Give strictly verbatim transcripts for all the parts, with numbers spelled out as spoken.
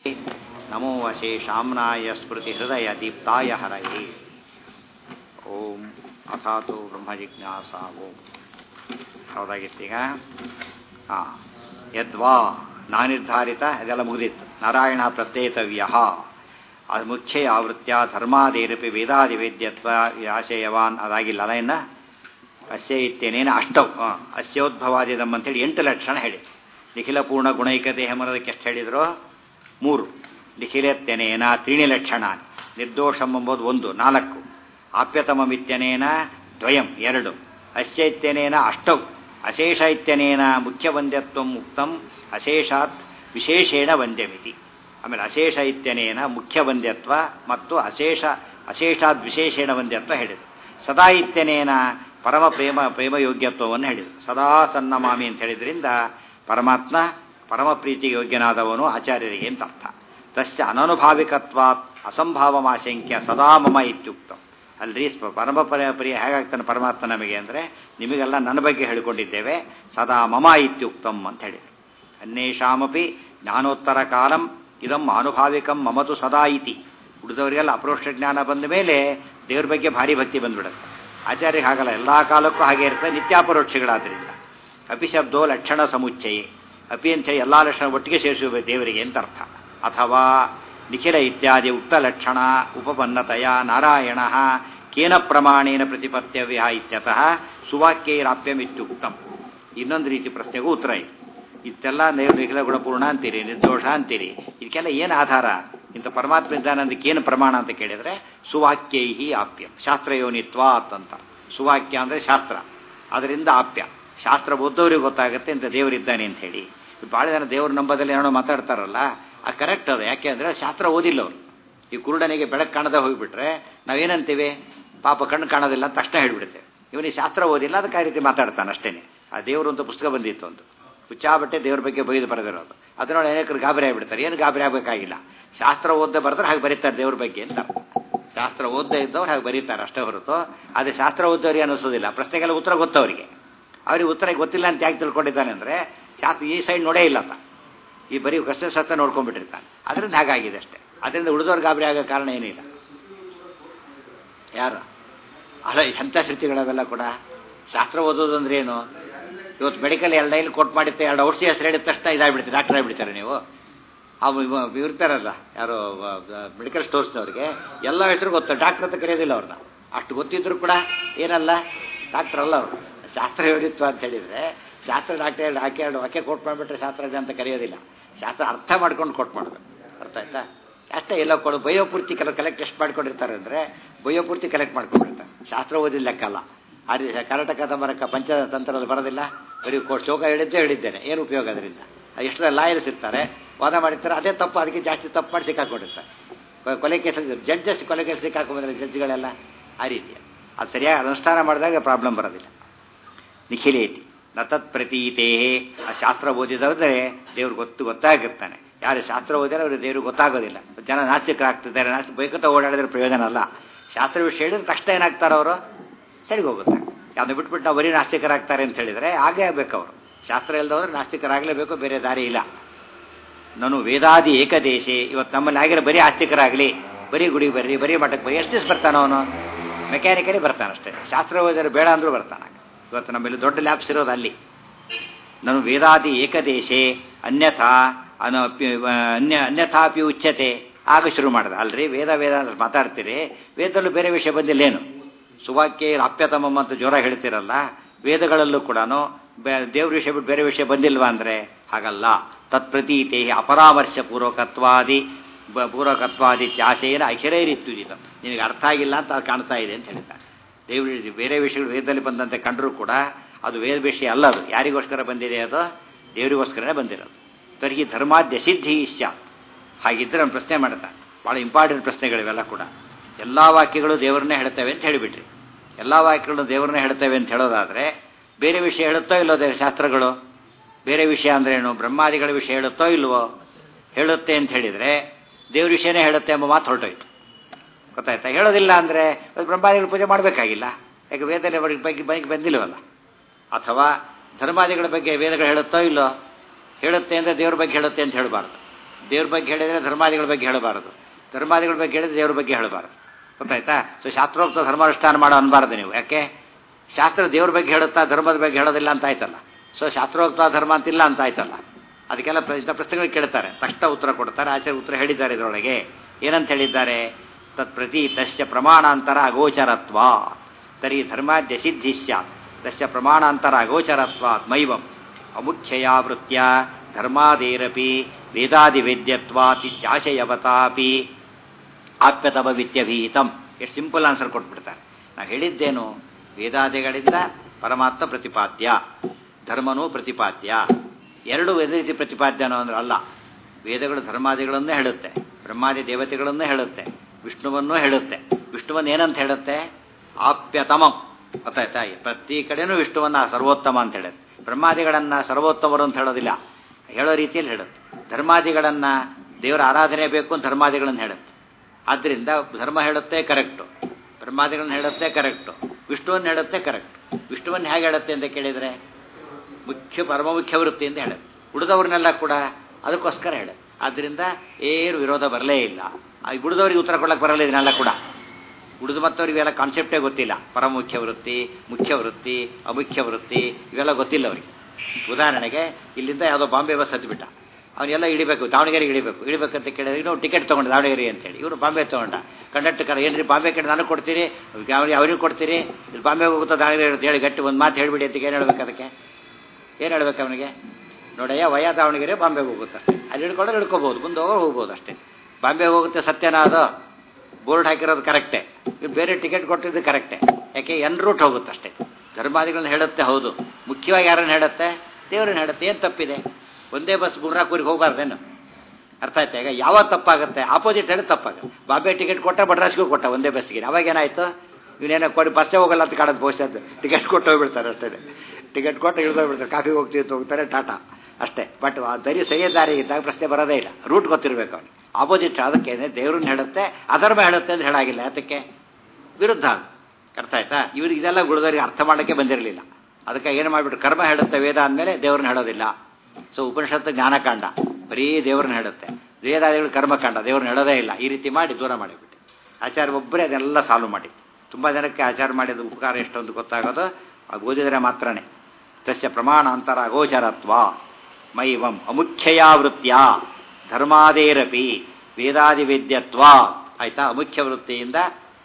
ನಮೋ ವಶೇಷಾಮ್ನಾಯ ಸ್ಮೃತಿ ಹೃದಯ ದೀಪ್ತಾಯ ಹರಯೇ. ಓಂ ಅಥಾತು ಬ್ರಹ್ಮ ಜಿಜ್ಞಾಸ ಓಂ. ಹೌದಾಗಿತ್ತೀಗ? ಹಾಂ. ಯದ್ವಾ ನಾನಿರ್ಧಾರಿತ ಇದೆಲ್ಲ ಮುಗಿದಿತ್ತು. ನಾರಾಯಣ ಪ್ರತ್ಯೇತವ್ಯ ಅದು ಮುಖ್ಯ ಆವೃತ್ಯ ಧರ್ಮಾದೇರಪಿ ವೇದಾದಿವೇದ್ಯತ್ವ ಆಶಯವಾನ್ ಅದಾಗಿಲ್ಲ ಅಲ್ಲ. ಇನ್ನು ಅಸ್ಯ ಇತ್ಯನೇನ ಅಷ್ಟೌ ಅಸ್ಯೋದ್ಭವಾದಿದಮ್ ಅಂತೇಳಿ ಎಂಟು ಲಕ್ಷಣ ಹೇಳಿ. ನಿಖಿಲ ಪೂರ್ಣ ಗುಣೈಕ ದೇಹ ಮನೋದಕ್ಕೆ ಎಷ್ಟು ಹೇಳಿದ್ರು? ಮೂರು. ನಿಖಿಲತ್ಯನೇನ ತ್ರೀಣಿ ಲಕ್ಷಣ. ನಿರ್ದೋಷಂ ಎಂಬುದು ಒಂದು, ನಾಲ್ಕು. ಆಪ್ಯತಮಮಿತ್ಯನೇನ ದ್ವಯಂ ಎರಡು. ಅಸ್ಯ ಇತ್ಯನೇನ ಅಷ್ಟೌ. ಅಶೇಷ ಇತ್ಯನೇನ ಮುಖ್ಯ ವಂದ್ಯತ್ವ ಉಕ್ತಂ ಅಶೇಷಾತ್ ವಿಶೇಷೇಣ ವಂದ್ಯಮಿತಿ. ಆಮೇಲೆ ಅಶೇಷ ಇತ್ಯನೇನ ಮುಖ್ಯ ವಂದ್ಯತ್ವ ಮತ್ತು ಅಶೇಷ ಅಶೇಷಾತ್ ವಿಶೇಷೇಣ ವಂದ್ಯತ್ವ ಹೇಳಿದರು. ಸದಾ ಇತ್ಯನೇನ ಪರಮ ಪ್ರೇಮ ಪ್ರೇಮಯೋಗ್ಯತ್ವವನ್ನು ಹೇಳಿದರು. ಸದಾ ಸನ್ನಮಾಮಿ ಅಂತ ಹೇಳಿದ್ರಿಂದ ಪರಮಾತ್ಮ ಪರಮ ಪ್ರೀತಿಗೆ ಯೋಗ್ಯನಾದವನು ಆಚಾರ್ಯರಿಗೆ ಅಂತ ಅರ್ಥ. ತಸ್ಯ ಅನನುಭಾವಿಕತ್ವಾತ್ ಅಸಂಭಾವಮಾಶಂಕ್ಯ ಸದಾ ಮಮ ಇತ್ಯುಕ್ತಂ. ಅಲ್ರಿ ಪರಮ ಪ್ರಿಯ ಹೇಗಾಗ್ತಾನೆ ಪರಮಾತ್ಮ ನಮಗೆ ಅಂದರೆ, ನಿಮಗೆಲ್ಲ ನನ್ನ ಬಗ್ಗೆ ಹೇಳಿಕೊಂಡಿದ್ದೇವೆ, ಸದಾ ಮಮ ಇತ್ಯುಕ್ತಂ ಅಂತ ಹೇಳಿದರು. ಅನ್ಯೇಷಾಮಪಿ ಜ್ಞಾನೋತ್ತರ ಕಾಲಂ ಇದಂ ಆನುಭಾವಿಕಂ ಮಮತು ಸದಾ ಇತಿ. ಉಳಿದವರಿಗೆಲ್ಲ ಅಪರೋಕ್ಷ ಜ್ಞಾನ ಬಂದ ಮೇಲೆ ದೇವ್ರ ಬಗ್ಗೆ ಭಾರಿ ಭಕ್ತಿ ಬಂದ್ಬಿಡುತ್ತೆ. ಆಚಾರ್ಯರಿಗೆ ಹಾಗಲ್ಲ, ಎಲ್ಲ ಕಾಲಕ್ಕೂ ಹಾಗೆ ಇರ್ತದೆ, ನಿತ್ಯಾಪರೋಕ್ಷಗಳಾದ್ರಿಂದ. ಅಪಿ ಶಬ್ದೋ ಲಕ್ಷಣ ಸಮುಚ್ಚಯೇ. ಅಪಿ ಅಂತೇಳಿ ಎಲ್ಲ ಲಕ್ಷಣ ಒಟ್ಟಿಗೆ ಸೇರಿಸುವ ದೇವರಿಗೆ ಅಂತ ಅರ್ಥ. ಅಥವಾ ನಿಖಿಲ ಇತ್ಯಾದಿ ಉಕ್ತ ಲಕ್ಷಣ ಉಪಪನ್ನತೆಯ ನಾರಾಯಣ ಕೇನ ಪ್ರಮಾಣೇನ ಪ್ರತಿಪತ್ತವ್ಯ ಇತ್ಯತಃ ಸುವಾಕ್ಯೈರಾಪ್ಯಮಿತ್ಯುಕ್ತಂ. ಇನ್ನೊಂದು ರೀತಿ ಪ್ರಶ್ನೆಗೂ ಉತ್ತರ ಇದೆ. ಇಷ್ಟೆಲ್ಲ ನಿಖಿಲ ಗುಣಪೂರ್ಣ ಅಂತೀರಿ, ನಿರ್ದೋಷ ಅಂತೀರಿ, ಇದಕ್ಕೆಲ್ಲ ಏನು ಆಧಾರ? ಇಂಥ ಪರಮಾತ್ಮ ಇದ್ದಾನಂದಕ್ಕೆ ಏನು ಪ್ರಮಾಣ ಅಂತ ಕೇಳಿದರೆ ಸುವಾಕ್ಯೈಹಿ ಆಪ್ಯಂ ಶಾಸ್ತ್ರಯೋನಿತ್ವಾತ್ ಅಂತ. ಸುವಾಕ್ಯ ಅಂದರೆ ಶಾಸ್ತ್ರ, ಅದರಿಂದ ಆಪ್ಯ. ಶಾಸ್ತ್ರ ಓದೋರಿಗೆ ಗೊತ್ತಾಗುತ್ತೆ ಇಂಥ ದೇವರಿದ್ದಾನೆ ಅಂತ ಹೇಳಿ. ಭಾಳ ಜನ ದೇವ್ರ ನಂಬದಲ್ಲಿ ಏನೋ ಮಾತಾಡ್ತಾರಲ್ಲ, ಆ ಕರೆಕ್ಟ್ ಅದು. ಯಾಕೆ ಅಂದರೆ ಶಾಸ್ತ್ರ ಓದಿಲ್ಲ ಅವರು. ಈ ಕುರುಡನಿಗೆ ಬೆಳಕು ಕಾಣದೆ ಹೋಗಿಬಿಟ್ರೆ ನಾವೇನಂತೀವಿ? ಪಾಪ ಕಣ್ಣು ಕಾಣೋದಿಲ್ಲ ಅಂತ ತಕ್ಷಣ ಹೇಳಿಬಿಡ್ತೇವೆ. ಇವನಿಗೆ ಶಾಸ್ತ್ರ ಓದಿಲ್ಲ, ಅದಕ್ಕೆ ಆ ರೀತಿ ಮಾತಾಡ್ತಾನೆ ಅಷ್ಟೇ. ಆ ದೇವರು ಅಂತ ಪುಸ್ತಕ ಬಂದಿತ್ತು ಒಂದು, ಹುಚ್ಚಾಬಟ್ಟೆ ದೇವ್ರ ಬಗ್ಗೆ ಬೈದು ಬರೆದಿರೋದು. ಅದನ್ನೋಡು ಅನೇಕರು ಗಾಬರಿ ಆಗಿಬಿಡ್ತಾರೆ. ಏನು ಗಾಬರಿ ಆಗಬೇಕಾಗಿಲ್ಲ, ಶಾಸ್ತ್ರ ಓದ್ದೆ ಬರೆದ್ರೆ ಹಾಗೆ ಬರೀತಾರೆ ದೇವ್ರ ಬಗ್ಗೆ ಅಂತ. ಶಾಸ್ತ್ರ ಓದ್ದೇ ಇದ್ದವ್ರು ಹಾಗೆ ಬರೀತಾರೆ ಅಷ್ಟೇ ಹೊರತು ಅದೇ ಶಾಸ್ತ್ರ ಓದ್ದವ್ರಿಗೆ ಅನ್ನಿಸೋದಿಲ್ಲ. ಪ್ರಶ್ನೆಗೆಲ್ಲ ಉತ್ತರ ಗೊತ್ತವರಿಗೆ. ಅವ್ರಿಗೆ ಉತ್ತರ ಗೊತ್ತಿಲ್ಲ ಅಂತ ಯಾಕೆ ತಿಳ್ಕೊಂಡಿದ್ದಾನೆ ಅಂದರೆ ಶಾಸ್ತ್ರ ಈ ಸೈಡ್ ನೋಡೇ ಇಲ್ಲ ಅಂತ, ಈ ಬರೀ ಕಷ್ಟ ಶಾಸ್ತ್ರ ನೋಡ್ಕೊಂಡ್ಬಿಟ್ಟಿರ್ತಾನೆ. ಅದರಿಂದ ಹಾಗಾಗಿದೆ ಅಷ್ಟೇ. ಅದರಿಂದ ಉಳಿದವ್ರು ಗಾಬರಿ ಆಗೋ ಕಾರಣ ಏನಿಲ್ಲ. ಯಾರು ಅಲ್ಲ, ಎಂಥ ಶ್ರುತಿಗಳವೆಲ್ಲ ಕೂಡ. ಶಾಸ್ತ್ರ ಓದೋದು ಅಂದ್ರೆ ಏನು? ಇವತ್ತು ಮೆಡಿಕಲ್ ಎರಡು ಲೈನ್ ಕೊಟ್ಟು ಮಾಡಿತ್ತೆ, ಎರಡು ಔಷಧಿ ಹೆಸರು ಹೇಳಿದ ತಕ್ಷಣ ಇದಾಗ್ಬಿಡ್ತೀವಿ, ಡಾಕ್ಟರ್ ಆಗಿಬಿಡ್ತಾರೆ ನೀವು. ಅವು ಇರ್ತಾರಲ್ಲ ಯಾರು ಮೆಡಿಕಲ್ ಸ್ಟೋರ್ಸ್ನವ್ರಿಗೆ ಎಲ್ಲ ಹೆಸರು ಗೊತ್ತು, ಡಾಕ್ಟರ್ ಅಂತ ಕರೆಯೋದಿಲ್ಲ ಅವ್ರನ್ನ. ಅಷ್ಟು ಗೊತ್ತಿದ್ರು ಕೂಡ ಏನಲ್ಲ, ಡಾಕ್ಟರ್ ಅಲ್ಲ ಅವರು. ಶಾಸ್ತ್ರ ಹೇಳಿತ್ತು ಅಂತ ಹೇಳಿದರೆ ಶಾಸ್ತ್ರ ಡಾಕ್ಟರ್ ಹಾಕಿ ಎರಡು ವಾಕ್ಯ ಕೊಟ್ಟು ಮಾಡಿಬಿಟ್ರೆ ಶಾಸ್ತ್ರಜ್ಞ ಅಂತ ಕರೆಯೋದಿಲ್ಲ. ಶಾಸ್ತ್ರ ಅರ್ಥ ಮಾಡ್ಕೊಂಡು ಕೊಟ್ಟು ಮಾಡೋದು. ಅರ್ಥ ಆಯ್ತಾ? ಅಷ್ಟೇ. ಎಲ್ಲ ಕೊಡು ಬಯೋಪೂರ್ತಿ ಕೆಲವು ಕಲೆಕ್ಟ್ ಎಷ್ಟು ಮಾಡ್ಕೊಂಡಿರ್ತಾರೆ ಅಂದರೆ ಬಯೋಪೂರ್ತಿ ಕಲೆಕ್ಟ್ ಮಾಡ್ಕೊಂಡಿರ್ತಾರೆ. ಶಾಸ್ತ್ರ ಓದಿದ ಲೆಕ್ಕಲ್ಲ. ಆದರೆ ಕರ್ನಾಟಕ ತಂಬರಕ ಪಂಚತಂತ್ರದಲ್ಲಿ ಬರೋದಿಲ್ಲ, ಬರೀ ಶ್ಲೋಕ ಹೇಳಿದ್ದೇ ಹೇಳಿದ್ದೇನೆ, ಏನು ಉಪಯೋಗ ಅದರಿಂದ? ಎಷ್ಟು ಲಾಯರ್ಸ್ ಇರ್ತಾರೆ, ವಾದ ಮಾಡಿರ್ತಾರೆ, ಅದೇ ತಪ್ಪು ಅದಕ್ಕೆ ಜಾಸ್ತಿ ತಪ್ಪು ಮಾಡಿ ಸಿಕ್ಕಾಕೊಂಡಿರ್ತಾರೆ. ಕೊಲೆ ಕೇಸಲ್ಲಿ ಜಡ್ಜಸ್ ಕೊಲೆ ಕೇಸ್ ಸಿಕ್ಕಾಕೊಂಡ್ರೆ ಜಡ್ಜ್ಗಳೆಲ್ಲ ಆ ರೀತಿ. ಅದು ಸರಿಯಾಗಿ ಅನುಷ್ಠಾನ ಮಾಡಿದಾಗ ಪ್ರಾಬ್ಲಮ್ ಬರೋದಿಲ್ಲ. ನಿಖಿಲೇತಿ ನ ತತ್ ಪ್ರತೀತೇ. ಆ ಶಾಸ್ತ್ರ ಓದಿದ್ರೆ ದೇವ್ರಿಗೆ ಗೊತ್ತು ಗೊತ್ತಾಗಿರ್ತಾನೆ. ಯಾರು ಶಾಸ್ತ್ರ ಓದಿದ್ರೆ ಅವ್ರಿಗೆ ದೇವ್ರಿಗೆ ಗೊತ್ತಾಗೋದಿಲ್ಲ. ಜನ ನಾಸ್ತಿಕರಾಗ್ತಿದ್ದಾರೆ, ನಾಸ್ತಿಕ ಬೈಕತ್ತ ಓಡಾಡಿದ್ರೆ ಪ್ರಯೋಜನ ಅಲ್ಲ. ಶಾಸ್ತ್ರ ವಿಷಯ ಹೇಳಿದ್ರೆ ತಕ್ಷಣ ಏನಾಗ್ತಾರೆ ಅವರು? ಸರಿಗೆ ಹೋಗುತ್ತೆ. ಯಾವ್ದು ಬಿಟ್ಬಿಟ್ಟು ನಾವು ಬರೀ ನಾಸ್ತಿಕರಾಗ್ತಾರೆ ಅಂತ ಹೇಳಿದರೆ ಹಾಗೇ ಆಗಬೇಕು ಅವರು. ಶಾಸ್ತ್ರ ಇಲ್ಲದವ್ರೆ ನಾಸ್ತಿಕರಾಗಲೇಬೇಕು, ಬೇರೆ ದಾರಿ ಇಲ್ಲ. ನಾನು ವೇದಾದಿ ಏಕದೇಶೆ. ಇವತ್ತು ನಮ್ಮಲ್ಲಿ ಆಗಿರೋ ಬರೀ ಆಸ್ತಿಕರಾಗಲಿ, ಬರೀ ಗುಡಿಗೆ ಬರ್ರಿ, ಬರೀ ಮಠಕ್ಕೆ ಬರ್ರಿ, ಎಷ್ಟು ದಿವಸ ಬರ್ತಾನೆ ಅವನು? ಮೆಕ್ಯಾನಿಕಲಿ ಬರ್ತಾನಷ್ಟೇ. ಶಾಸ್ತ್ರ ಓದಿದ್ರೆ ಬೇಡ ಅಂದರೂ ಬರ್ತಾನೆ. ಇವತ್ತು ನಮ್ಮಲ್ಲಿ ದೊಡ್ಡ ಲ್ಯಾಬ್ಸ್ ಇರೋದು ಅಲ್ಲಿ. ನಾನು ವೇದಾದಿ ಏಕದೇಶೆ ಅನ್ಯಥಾ ಅನ ಅನ್ಯ ಅನ್ಯಥಾಪಿ ಉಚ್ಯತೆ. ಆಗ ಶುರು ಮಾಡಿದೆ. ಅಲ್ರಿ ವೇದ ವೇದ ಅಂತ ಮಾತಾಡ್ತೀರಿ, ವೇದದಲ್ಲೂ ಬೇರೆ ವಿಷಯ ಬಂದಿಲ್ಲೇನು? ಸುವಾಕ್ಯ ಅಪ್ಯತಮಂ ಅಂತ ಜೋರಾಗಿ ಹೇಳ್ತೀರಲ್ಲ, ವೇದಗಳಲ್ಲೂ ಕೂಡ ದೇವ್ರ ವಿಷಯ ಬಿಟ್ಟು ಬೇರೆ ವಿಷಯ ಬಂದಿಲ್ವಾ ಅಂದರೆ ಹಾಗಲ್ಲ. ತತ್ಪ್ರತೀತೇ ಅಪರಾಮರ್ಶ ಪೂರ್ವಕತ್ವಾದಿ ಪೂರ್ವಕತ್ವಾದಿ ತ್ಯಾಸೇನ ಅಖಿರೈರಿತ್ಯುಜಿತ. ನಿನಗೆ ಅರ್ಥ ಆಗಿಲ್ಲ ಅಂತ ಅದು ಕಾಣ್ತಾ ಇದೆ ಅಂತ ಹೇಳ್ತಾರೆ. ದೇವ್ರ ಬೇರೆ ವಿಷಯಗಳು ವೇದದಲ್ಲಿ ಬಂದಂತೆ ಕಂಡರೂ ಕೂಡ ಅದು ವೇದ ವಿಷಯ ಅಲ್ಲ. ಅದು ಯಾರಿಗೋಸ್ಕರ ಬಂದಿದೆ? ಅದು ದೇವರಿಗೋಸ್ಕರನೇ ಬಂದಿರೋದು. ತರ್ಹಿ ಧರ್ಮಾದ್ಯ ಸಿದ್ಧಿ ಸ್ಯಾತ್. ಹಾಗಿದ್ದರೆ ನಾನು ಪ್ರಶ್ನೆ ಮಾಡ್ತಾನೆ. ಭಾಳ ಇಂಪಾರ್ಟೆಂಟ್ ಪ್ರಶ್ನೆಗಳಿವೆಲ್ಲ ಕೂಡ. ಎಲ್ಲ ವಾಕ್ಯಗಳು ದೇವರನ್ನೇ ಹೇಳ್ತೇವೆ ಅಂತ ಹೇಳಿಬಿಟ್ರಿ. ಎಲ್ಲ ವಾಕ್ಯಗಳು ದೇವರನ್ನೇ ಹೇಳ್ತೇವೆ ಅಂತ ಹೇಳೋದಾದರೆ ಬೇರೆ ವಿಷಯ ಹೇಳುತ್ತೋ ಇಲ್ಲೋ ದೇವ ಶಾಸ್ತ್ರಗಳು? ಬೇರೆ ವಿಷಯ ಅಂದ್ರೇನು? ಬ್ರಹ್ಮಾದಿಗಳ ವಿಷಯ ಹೇಳುತ್ತೋ ಇಲ್ವೋ? ಹೇಳುತ್ತೆ ಅಂತ ಹೇಳಿದರೆ ದೇವ್ರ ವಿಷಯನೇ ಹೇಳುತ್ತೆ ಎಂಬ ಮಾತು ಹೊರಟೋಯ್ತು. ಗೊತ್ತಾಯ್ತಾ? ಹೇಳೋದಿಲ್ಲ ಅಂದರೆ ಬ್ರಹ್ಮಾದಿಗಳ ಪೂಜೆ ಮಾಡಬೇಕಾಗಿಲ್ಲ. ಯಾಕೆ ವೇದನೆ ಬಗ್ಗೆ ಬಗ್ಗೆ ಬಂದಿಲ್ಲವಲ್ಲ. ಅಥವಾ ಧರ್ಮಾದಿಗಳ ಬಗ್ಗೆ ವೇದಗಳು ಹೇಳುತ್ತೋ ಇಲ್ಲೋ? ಹೇಳುತ್ತೆ ಅಂದರೆ ದೇವ್ರ ಬಗ್ಗೆ ಹೇಳುತ್ತೆ ಅಂತ ಹೇಳಬಾರ್ದು. ದೇವ್ರ ಬಗ್ಗೆ ಹೇಳಿದರೆ ಧರ್ಮಾದಿಗಳ ಬಗ್ಗೆ ಹೇಳಬಾರದು, ಧರ್ಮಾದಿಗಳ ಬಗ್ಗೆ ಹೇಳಿದ್ರೆ ದೇವ್ರ ಬಗ್ಗೆ ಹೇಳಬಾರದು. ಗೊತ್ತಾಯ್ತಾ? ಸೊ ಶಾಸ್ತ್ರೋಕ್ತ ಧರ್ಮಾನುಷ್ಠಾನ ಮಾಡೋ ಅನ್ಬಾರ್ದು ನೀವು. ಯಾಕೆ? ಶಾಸ್ತ್ರ ದೇವ್ರ ಬಗ್ಗೆ ಹೇಳುತ್ತಾ ಧರ್ಮದ ಬಗ್ಗೆ ಹೇಳೋದಿಲ್ಲ ಅಂತ ಆಯ್ತಲ್ಲ. ಸೊ ಶಾಸ್ತ್ರೋಕ್ತ ಧರ್ಮ ಅಂತಿಲ್ಲ ಅಂತ ಆಯ್ತಲ್ಲ. ಅದಕ್ಕೆಲ್ಲ ಇಂಥ ಪ್ರಶ್ನೆಗಳು ಕೇಳ್ತಾರೆ, ತಕ್ಷಣ ಉತ್ತರ ಕೊಡ್ತಾರೆ. ಆಚಾರ್ಯ ಉತ್ತರ ಹೇಳಿದ್ದಾರೆ ಇದರೊಳಗೆ. ಏನಂತ ಹೇಳಿದ್ದಾರೆ? ತತ್ ಪ್ರತಿ ತಸ್ಯ ಪ್ರಮಾಣಾಂತರ ಅಗೋಚರತ್ವ ತರಿ ಧರ್ಮಾದ್ಯ ಸಿದ್ಧಿ ಸ್ಯಾತ್ ತಸ್ಯ ಪ್ರಮಾಣಾಂತರ ಅಗೋಚರತ್ವಾತ್ ಮೈವಂ ಅಮುಖ್ಯಯಾ ವೃತ್ಯ ಧರ್ಮಾದೇರಪಿ ವೇದಾದಿವೇದ್ಯತ್ವಾತಿತ್ಯಾಶಯವತಾಪಿ ಆಪ್ಯತಮವಿತ್ಯಭೀತಂ. ಎಷ್ಟು ಸಿಂಪಲ್ ಆನ್ಸರ್ ಕೊಟ್ಬಿಡ್ತಾರೆ. ನಾವು ಹೇಳಿದ್ದೇನು? ವೇದಾದಿಗಳಿಂದ ಪರಮಾತ್ಮ ಪ್ರತಿಪಾದ್ಯ, ಧರ್ಮನೂ ಪ್ರತಿಪಾದ್ಯ. ಎರಡು ವೇದ ರೀತಿ ಪ್ರತಿಪಾದ್ಯನೋ ಅಂದ್ರೆ ಅಲ್ಲ. ವೇದಗಳು ಧರ್ಮಾದಿಗಳನ್ನೇ ಹೇಳುತ್ತೆ, ಬ್ರಹ್ಮಾದಿ ದೇವತೆಗಳನ್ನೇ ಹೇಳುತ್ತೆ, ವಿಷ್ಣುವನ್ನೂ ಹೇಳುತ್ತೆ. ವಿಷ್ಣುವನ್ನ ಏನಂತ ಹೇಳುತ್ತೆ? ಆಪ್ಯತಮಂ. ಗೊತ್ತಾಯ್ತಾ? ಪ್ರತಿ ಕಡೆನೂ ವಿಷ್ಣುವನ್ನ ಸರ್ವೋತ್ತಮ ಅಂತ ಹೇಳುತ್ತೆ. ಬ್ರಹ್ಮಾದಿಗಳನ್ನ ಸರ್ವೋತ್ತಮರು ಅಂತ ಹೇಳೋದಿಲ್ಲ, ಹೇಳೋ ರೀತಿಯಲ್ಲಿ ಹೇಳುತ್ತೆ. ಧರ್ಮಾದಿಗಳನ್ನ ದೇವರ ಆರಾಧನೆ ಬೇಕು ಅಂತ ಧರ್ಮಾದಿಗಳನ್ನು ಹೇಳುತ್ತೆ. ಆದ್ದರಿಂದ ಧರ್ಮ ಹೇಳುತ್ತೆ ಕರೆಕ್ಟು, ಬ್ರಹ್ಮಾದಿಗಳನ್ನ ಹೇಳುತ್ತೆ ಕರೆಕ್ಟು, ವಿಷ್ಣುವನ್ನು ಹೇಳುತ್ತೆ ಕರೆಕ್ಟ್. ವಿಷ್ಣುವನ್ನು ಹೇಗೆ ಹೇಳುತ್ತೆ ಅಂತ ಕೇಳಿದರೆ ಮುಖ್ಯ ಪರಮ ಮುಖ್ಯ ವೃತ್ತಿ ಅಂತ ಹೇಳುತ್ತೆ. ಉಳಿದವ್ರನ್ನೆಲ್ಲ ಕೂಡ ಅದಕ್ಕೋಸ್ಕರ ಹೇಳುತ್ತೆ. ಆದ್ದರಿಂದ ಏನು ವಿರೋಧ ಬರಲೇ ಇಲ್ಲ. ಉಳಿದವ್ರಿಗೆ ಉತ್ತರ ಕೊಡಕ್ಕೆ ಬರಲ್ಲ. ಇದನ್ನೆಲ್ಲ ಕೂಡ ಉಳಿದು ಮತ್ತವ್ರಿಗೆ ಇವೆಲ್ಲ ಕಾನ್ಸೆಪ್ಟೇ ಗೊತ್ತಿಲ್ಲ. ಪರಮ ಮುಖ್ಯ ವೃತ್ತಿ, ಮುಖ್ಯ ವೃತ್ತಿ, ಅಮುಖ್ಯ ವೃತ್ತಿ ಇವೆಲ್ಲ ಗೊತ್ತಿಲ್ಲ ಅವರಿಗೆ. ಉದಾಹರಣೆಗೆ ಇಲ್ಲಿಂದ ಯಾವುದೋ ಬಾಂಬೆ ಬಸ್ ಹತ್ತಿಬಿಟ್ಟ, ಅವನ್ನೆಲ್ಲ ಇಳಿಬೇಕು, ದಾವಣಗೆರೆಗೆ ಇಳಿಬೇಕು. ಇಳಿಬೇಕಂತ ಕೇಳಿದ್ರೆ ಇನ್ನೂ ಟಿಕೆಟ್ ತೊಗೊಂಡು ದಾವಣಗೆರೆ ಅಂತೇಳಿ ಇವರು ಬಾಂಬೆ ತೊಗೊಂಡ. ಕಂಡಕ್ಟರ್ ಏನ್ರಿ ಬಾಂಬೆ ಕಡೆ ನನಗೆ ಕೊಡ್ತೀರಿ, ಅವ್ರಿಗೆ ಅವ್ರಿಗೆ ಕೊಡ್ತೀರಿ, ಇಲ್ಲಿ ಬಾಂಬೆಗೆ ಹೋಗುತ್ತಾ ದಾವಣಗೆರೆ ಅಂತ ಹೇಳಿ ಗಟ್ಟಿ ಒಂದು ಮಾತು ಹೇಳಿಬಿಡಿ ಅಂತ ಏನು ಹೇಳ್ಬೇಕು? ಅದಕ್ಕೆ ಏನು ಹೇಳ್ಬೇಕು ಅವನಿಗೆ? ನೋಡಯ್ಯ ವಯ ದಾವಣಗೆರೆ ಬಾಂಬೆಗೆ ಹೋಗುತ್ತೆ, ಅಲ್ಲಿ ಹಿಡ್ಕೊಂಡ್ರೆ ಹಿಡ್ಕೋಬೋದು, ಮುಂದೆ ಹೋಗೋರು ಹೋಗ್ಬೋದು ಅಷ್ಟೇ. ಬಾಂಬೆಗೆ ಹೋಗುತ್ತೆ ಸತ್ಯನಾ? ಅದು ಬೋರ್ಡ್ ಹಾಕಿರೋದು ಕರೆಕ್ಟೇ, ಬೇರೆ ಟಿಕೆಟ್ ಕೊಟ್ಟಿದ್ದು ಕರೆಕ್ಟೇ. ಯಾಕೆ? ಎನ್ ರೂಟ್ ಹೋಗುತ್ತೆ ಅಷ್ಟೇ. ಧರ್ಮಾದಿಗಳನ್ನ ಹೇಳುತ್ತೆ, ಹೌದು. ಮುಖ್ಯವಾಗಿ ಯಾರನ್ನು ಹೇಳುತ್ತೆ? ದೇವರನ್ನ ಹೇಳುತ್ತೆ. ಏನು ತಪ್ಪಿದೆ? ಒಂದೇ ಬಸ್ ಗುಂಡ್ರಾಕೂರಿಗೆ ಹೋಗಬಾರ್ದೇನು? ಅರ್ಥ ಆಯ್ತಾ? ಈಗ ಯಾವ ತಪ್ಪಾಗುತ್ತೆ? ಆಪೋಸಿಟ್ ಹೇಳಿ ತಪ್ಪಾಗುತ್ತೆ. ಬಾಂಬೆ ಟಿಕೆಟ್ ಕೊಟ್ಟ, ಬಡ್ರಾಸ್ಗೂ ಕೊಟ್ಟ ಒಂದೇ ಬಸ್ಗೆ. ಅವಾಗ ಏನಾಯ್ತು? ಇವನೇನೋ ಕೊಡಿ ಬಸ್ಸೇ ಹೋಗಲ್ಲ ಅಂತ ಕಾಣೋದು ಬಹುಶಃ. ಟಿಕೆಟ್ ಕೊಟ್ಟು ಹೋಗ್ಬಿಡ್ತಾರೆ ಅಷ್ಟೇ. ಟಿಕೆಟ್ ಕೊಟ್ಟು ಇಳಿದೋಗ್ಬಿಡ್ತಾರೆ. ಕಾಫಿಗೆ ಹೋಗ್ತೀವಿ ಅಂತ ಹೋಗ್ತಾರೆ, ಟಾಟಾ ಅಷ್ಟೇ. ಬಟ್ ಆ ದರಿ ಸರಿಯ ದಾರಿ ಇದ್ದಾಗ ಪ್ರಶ್ನೆ ಬರೋದೇ ಇಲ್ಲ. ರೂಟ್ ಗೊತ್ತಿರಬೇಕು ಅವನಿಗೆ. ಆಪೋಸಿಟ್ ಅದಕ್ಕೆ ದೇವ್ರನ್ನ ಹೇಳುತ್ತೆ, ಅಧರ್ಮ ಹೇಳುತ್ತೆ ಅಂತ ಹೇಳಾಗಿಲ್ಲ. ಅದಕ್ಕೆ ವಿರುದ್ಧ. ಅರ್ಥ ಆಯ್ತಾ? ಇವ್ರಿಗೆ ಇದೆಲ್ಲ ಗುಳದವ್ರಿಗೆ ಅರ್ಥ ಮಾಡೋಕ್ಕೆ ಬಂದಿರಲಿಲ್ಲ. ಅದಕ್ಕೆ ಏನು ಮಾಡಿಬಿಟ್ರು? ಕರ್ಮ ಹೇಳುತ್ತೆ ವೇದ ಅಂದಮೇಲೆ ದೇವ್ರನ್ನ ಹೇಳೋದಿಲ್ಲ. ಸೊ ಉಪನಿಷತ್ತು ಜ್ಞಾನಕಾಂಡ ಬರೀ ದೇವ್ರನ್ನ ಹೇಳುತ್ತೆ, ವೇದಾದಿಗಳು ಕರ್ಮಕಾಂಡ ದೇವ್ರನ್ನ ಹೇಳೋದೇ ಇಲ್ಲ. ಈ ರೀತಿ ಮಾಡಿ ದೂರ ಮಾಡಿಬಿಟ್ಟು ಆಚಾರ್ಯ ಒಬ್ಬರೇ ಅದೆಲ್ಲ ಸಾಲ್ವ್ ಮಾಡಿ. ತುಂಬ ಜನಕ್ಕೆ ಆಚಾರ ಮಾಡಿದ ಉಪಕಾರ ಎಷ್ಟೊಂದು ಗೊತ್ತಾಗೋದು ಅದು ಓದಿದರೆ ಮಾತ್ರನೇ. ತಸ್ಯ ಪ್ರಮಾಣಾಂತರ ಅಗೋಚರತ್ವ ಮೈವಂ ಅಮುಖ್ಯಯಾ ವೃತ್ಯ ಧರ್ಮಾದೇರಪಿ ವೇದಾದಿವೇದ್ಯತ್ವ. ಆಯ್ತಾ? ಅಮುಖ್ಯ ವೃತ್ತಿಯಿಂದ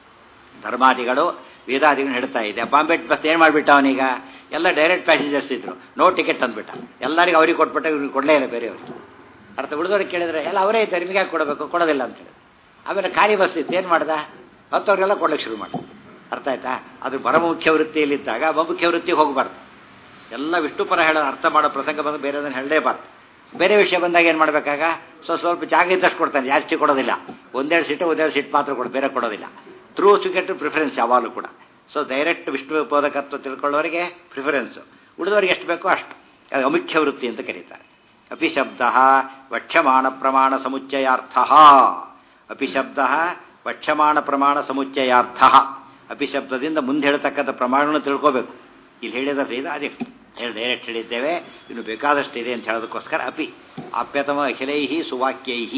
ಧರ್ಮಾದಿಗಳು ವೇದಾದಿಗಳನ್ನ ಹೇಳ್ತಾ ಇದೆ. ಬಾಂಬೆ ಬಸ್ ಏನು ಮಾಡಿಬಿಟ್ಟ ಅವನೀಗ? ಎಲ್ಲ ಡೈರೆಕ್ಟ್ ಪ್ಯಾಸೆಂಜರ್ಸ್ ಇದ್ರು, ನೋ ಟಿಕೆಟ್ ಅಂದ್ಬಿಟ್ಟ. ಎಲ್ಲರಿಗೂ ಅವ್ರಿಗೆ ಕೊಟ್ಬಿಟ್ಟ, ಇವ್ರಿಗೆ ಕೊಡಲೇ ಇಲ್ಲ ಬೇರೆಯವ್ರಿಗೆ. ಅರ್ಥ ಉಳಿದವ್ರಿಗೆ ಕೇಳಿದ್ರೆ ಎಲ್ಲ ಅವರೇ ಇದ್ದಾರೆ, ನಿಮಗೆ ಯಾಕೆ ಕೊಡಬೇಕು? ಕೊಡೋದಿಲ್ಲ ಅಂತ ಹೇಳಿ. ಆಮೇಲೆ ಖಾಲಿ ಬಸ್ ಇತ್ತು, ಏನು ಮಾಡ್ದ? ಮತ್ತವ್ರಿಗೆಲ್ಲ ಕೊಡ್ಲಿಕ್ಕೆ ಶುರು ಮಾಡಿ. ಅರ್ಥ ಆಯ್ತಾ? ಅದು ಪರಮ ಮುಖ್ಯ ವೃತ್ತಿಯಲ್ಲಿದ್ದಾಗ ಮುಖ್ಯ ವೃತ್ತಿಗೆ ಹೋಗಬಾರ್ದು. ಎಲ್ಲ ವಿಷ್ಣುಪರ ಹೇಳೋ ಅರ್ಥ ಮಾಡೋ ಪ್ರಸಂಗ ಬಂದು ಬೇರೆದನ್ನು ಹೇಳಲೇಬಾರ್ದು. ಬೇರೆ ವಿಷಯ ಬಂದಾಗ ಏನು ಮಾಡಬೇಕಾಗ? ಸೊ ಸ್ವಲ್ಪ ಜಾಗ ಇದ್ದಷ್ಟು ಕೊಡ್ತಾನೆ, ಜಾಸ್ತಿ ಕೊಡೋದಿಲ್ಲ. ಒಂದೆರಡು ಸೀಟು ಒಂದೆರಡು ಸೀಟ್ ಮಾತ್ರ ಕೊಡು, ಬೇರೆ ಕೊಡೋದಿಲ್ಲ. ಥ್ರೂ ಟಿಕೆಟ್ ಪ್ರಿಫರೆನ್ಸ್ ಯಾವಾಗಲೂ ಕೂಡ. ಸೊ ಡೈರೆಕ್ಟ್ ವಿಷ್ಣು ಬೋಧಕತ್ವ ತಿಳ್ಕೊಳ್ಳೋರಿಗೆ ಪ್ರಿಫರೆನ್ಸು, ಉಳಿದವರಿಗೆ ಎಷ್ಟು ಬೇಕೋ ಅಷ್ಟು. ಅದು ಅಮುಖ್ಯ ವೃತ್ತಿ ಅಂತ ಕರೀತಾರೆ. ಅಪಿಶಬ್ದ ವಕ್ಷ್ಯಮಾಣ ಪ್ರಮಾಣ ಸಮುಚ್ಚಯಾರ್ಥ. ಅಪಿಶಬ್ದ ವಕ್ಷ್ಯಮಾಣ ಪ್ರಮಾಣ ಸಮುಚ್ಚಯಾರ್ಥ. ಅಪಿಶಬ್ದದಿಂದ ಮುಂದೆ ಹೇಳ್ತಕ್ಕಂಥ ಪ್ರಮಾಣವನ್ನು ತಿಳ್ಕೋಬೇಕು. ಇಲ್ಲಿ ಹೇಳಿದ್ರೆ ಇದು ಅದೇ ಹೇಳಿ ಡೈರೆಕ್ಟ್ ಹೇಳಿದ್ದೇವೆ, ಇನ್ನು ಬೇಕಾದಷ್ಟು ಇದೆ ಅಂತ ಹೇಳೋದಕ್ಕೋಸ್ಕರ ಅಪಿ ಆಪ್ಯತಮ ಅಖಿಲೈಹಿ ಸುವಾಕ್ಯೈಹಿ.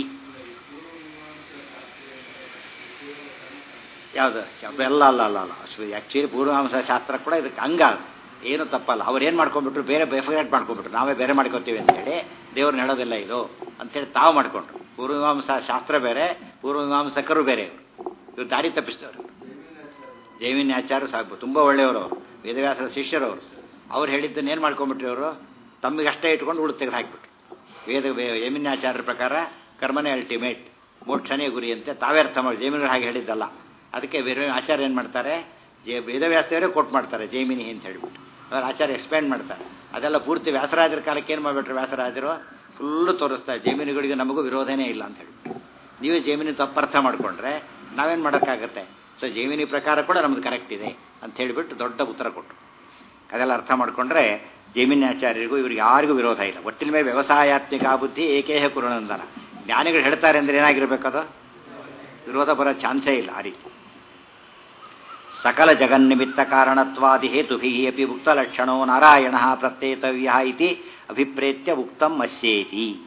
ಯಾವುದು ಎಲ್ಲ ಅಲ್ಲ ಅಲ್ಲ ಅಲ್ಲ ಆ್ಯಕ್ಚುಲಿ ಪೂರ್ವಾಂಶ ಶಾಸ್ತ್ರ ಕೂಡ ಇದಕ್ಕೆ ಹಂಗ ಏನು ತಪ್ಪಲ್ಲ. ಅವ್ರು ಏನು ಮಾಡ್ಕೊಂಡ್ಬಿಟ್ರು? ಬೇರೆ ಬೆಫರೇಟ್ ಮಾಡ್ಕೊಂಡ್ಬಿಟ್ರು, ನಾವೇ ಬೇರೆ ಮಾಡ್ಕೊತೀವಿ ಅಂತೇಳಿ ದೇವ್ರನ್ನ ಹೇಳೋದಿಲ್ಲ ಇದು ಅಂಥೇಳಿ ತಾವು ಮಾಡ್ಕೊಂಡ್ರು. ಪೂರ್ವಮೀಮಾಂಸ ಶಾಸ್ತ್ರ ಬೇರೆ, ಪೂರ್ವಮೀಮಾಂಸಕರು ಬೇರೆ. ಇವರು ಇವ್ರು ದಾರಿ ತಪ್ಪಿಸಿದವರು. ಜೈಮಿನ್ಯಾಚಾರ್ಯ ಸಾಕು ತುಂಬ ಒಳ್ಳೆಯವರು, ಅವರು ವೇದವ್ಯಾಸರ ಶಿಷ್ಯರವರು. ಅವ್ರು ಹೇಳಿದ್ದನ್ನು ಏನು ಮಾಡ್ಕೊಂಡ್ಬಿಟ್ರಿ ಅವರು? ತಮ್ಮಿಗೆ ಅಷ್ಟೇ ಇಟ್ಕೊಂಡು ಉಳು ತೆಗೆದು ಹಾಕಿಬಿಟ್ರು. ವೇದ ಜೈಮಿನ್ಯಾಚಾರ್ಯರ ಪ್ರಕಾರ ಕರ್ಮನೇ ಅಲ್ಟಿಮೇಟ್, ಮೋಕ್ಷನೇ ಗುರಿ ಅಂತ ತಾವೇ ಅರ್ಥ ಮಾಡಿ. ಜೈಮಿನರು ಹಾಗೆ ಹೇಳಿದ್ದಲ್ಲ. ಅದಕ್ಕೆ ಬೇರೆ ಆಚಾರ್ಯ ಏನು ಮಾಡ್ತಾರೆ? ಜೇ ವೇದವ್ಯಾಸದೇವರೇ ಕೊಟ್ಟು ಮಾಡ್ತಾರೆ ಜೈಮಿನಿ ಅಂತ ಹೇಳಿಬಿಟ್ಟು. ಅವ್ರು ಆಚಾರ್ಯ ಎಕ್ಸ್ಪ್ಲೇನ್ ಮಾಡ್ತಾರೆ. ಅದೆಲ್ಲ ಪೂರ್ತಿ ವ್ಯಾಸರಾಜರ ಕಾಲಕ್ಕೆ ಏನು ಮಾಡಿಬಿಟ್ರು? ವ್ಯಾಸರಾಜರು ಫುಲ್ಲು ತೋರಿಸ್ತಾರೆ, ಜೈಮಿನಿಗಳಿಗೆ ನಮಗೂ ವಿರೋಧನೇ ಇಲ್ಲ ಅಂತ ಹೇಳ್ಬಿಟ್ಟು. ನೀವೇ ಜೈಮಿನಿ ತಪ್ಪರ್ಥ ಮಾಡಿಕೊಂಡ್ರೆ ನಾವೇನು ಮಾಡೋಕ್ಕಾಗತ್ತೆ? ಸೊ ಜೈಮಿನಿ ಪ್ರಕಾರ ಕೂಡ ನಮ್ದು ಕರೆಕ್ಟ್ ಇದೆ ಅಂತ ಹೇಳಿಬಿಟ್ಟು ದೊಡ್ಡ ಉತ್ತರ ಕೊಟ್ಟರು. ಅದೆಲ್ಲ ಅರ್ಥ ಮಾಡಿಕೊಂಡ್ರೆ ಜೈಮಿನ್ಯಾಚಾರ್ಯರಿಗೂ ಇವ್ರಿಗೆ ಯಾರಿಗೂ ವಿರೋಧ ಇಲ್ಲ. ಒಟ್ಟಿನ ಮೇಲೆ ವ್ಯವಸಾಯಾತ್ಮಿಕ ಬುದ್ಧಿ ಏಕೇಹ ಕುರುನಂದನ. ಜ್ಞಾನಿಗಳು ಹೇಳ್ತಾರೆ ಅಂದರೆ ಏನಾಗಿರ್ಬೇಕದು? ವಿರೋಧ ಬರೋ ಚಾನ್ಸೇ ಇಲ್ಲ. ಆ ರೀತಿ ಸಕಲ ಜಗನ್ನಿಮಿತ್ತ ಕಾರಣತ್ವಾದಿ ಹೇತುಭಿ ಅಪಿ ಉಕ್ತಲಕ್ಷಣೋ ನಾರಾಯಣ ಪ್ರತ್ಯೇತವ್ಯ ಇತಿ ಅಭಿಪ್ರೇತ್ಯ ಉಕ್ತಂ ಅಸ್ಯೇತಿ.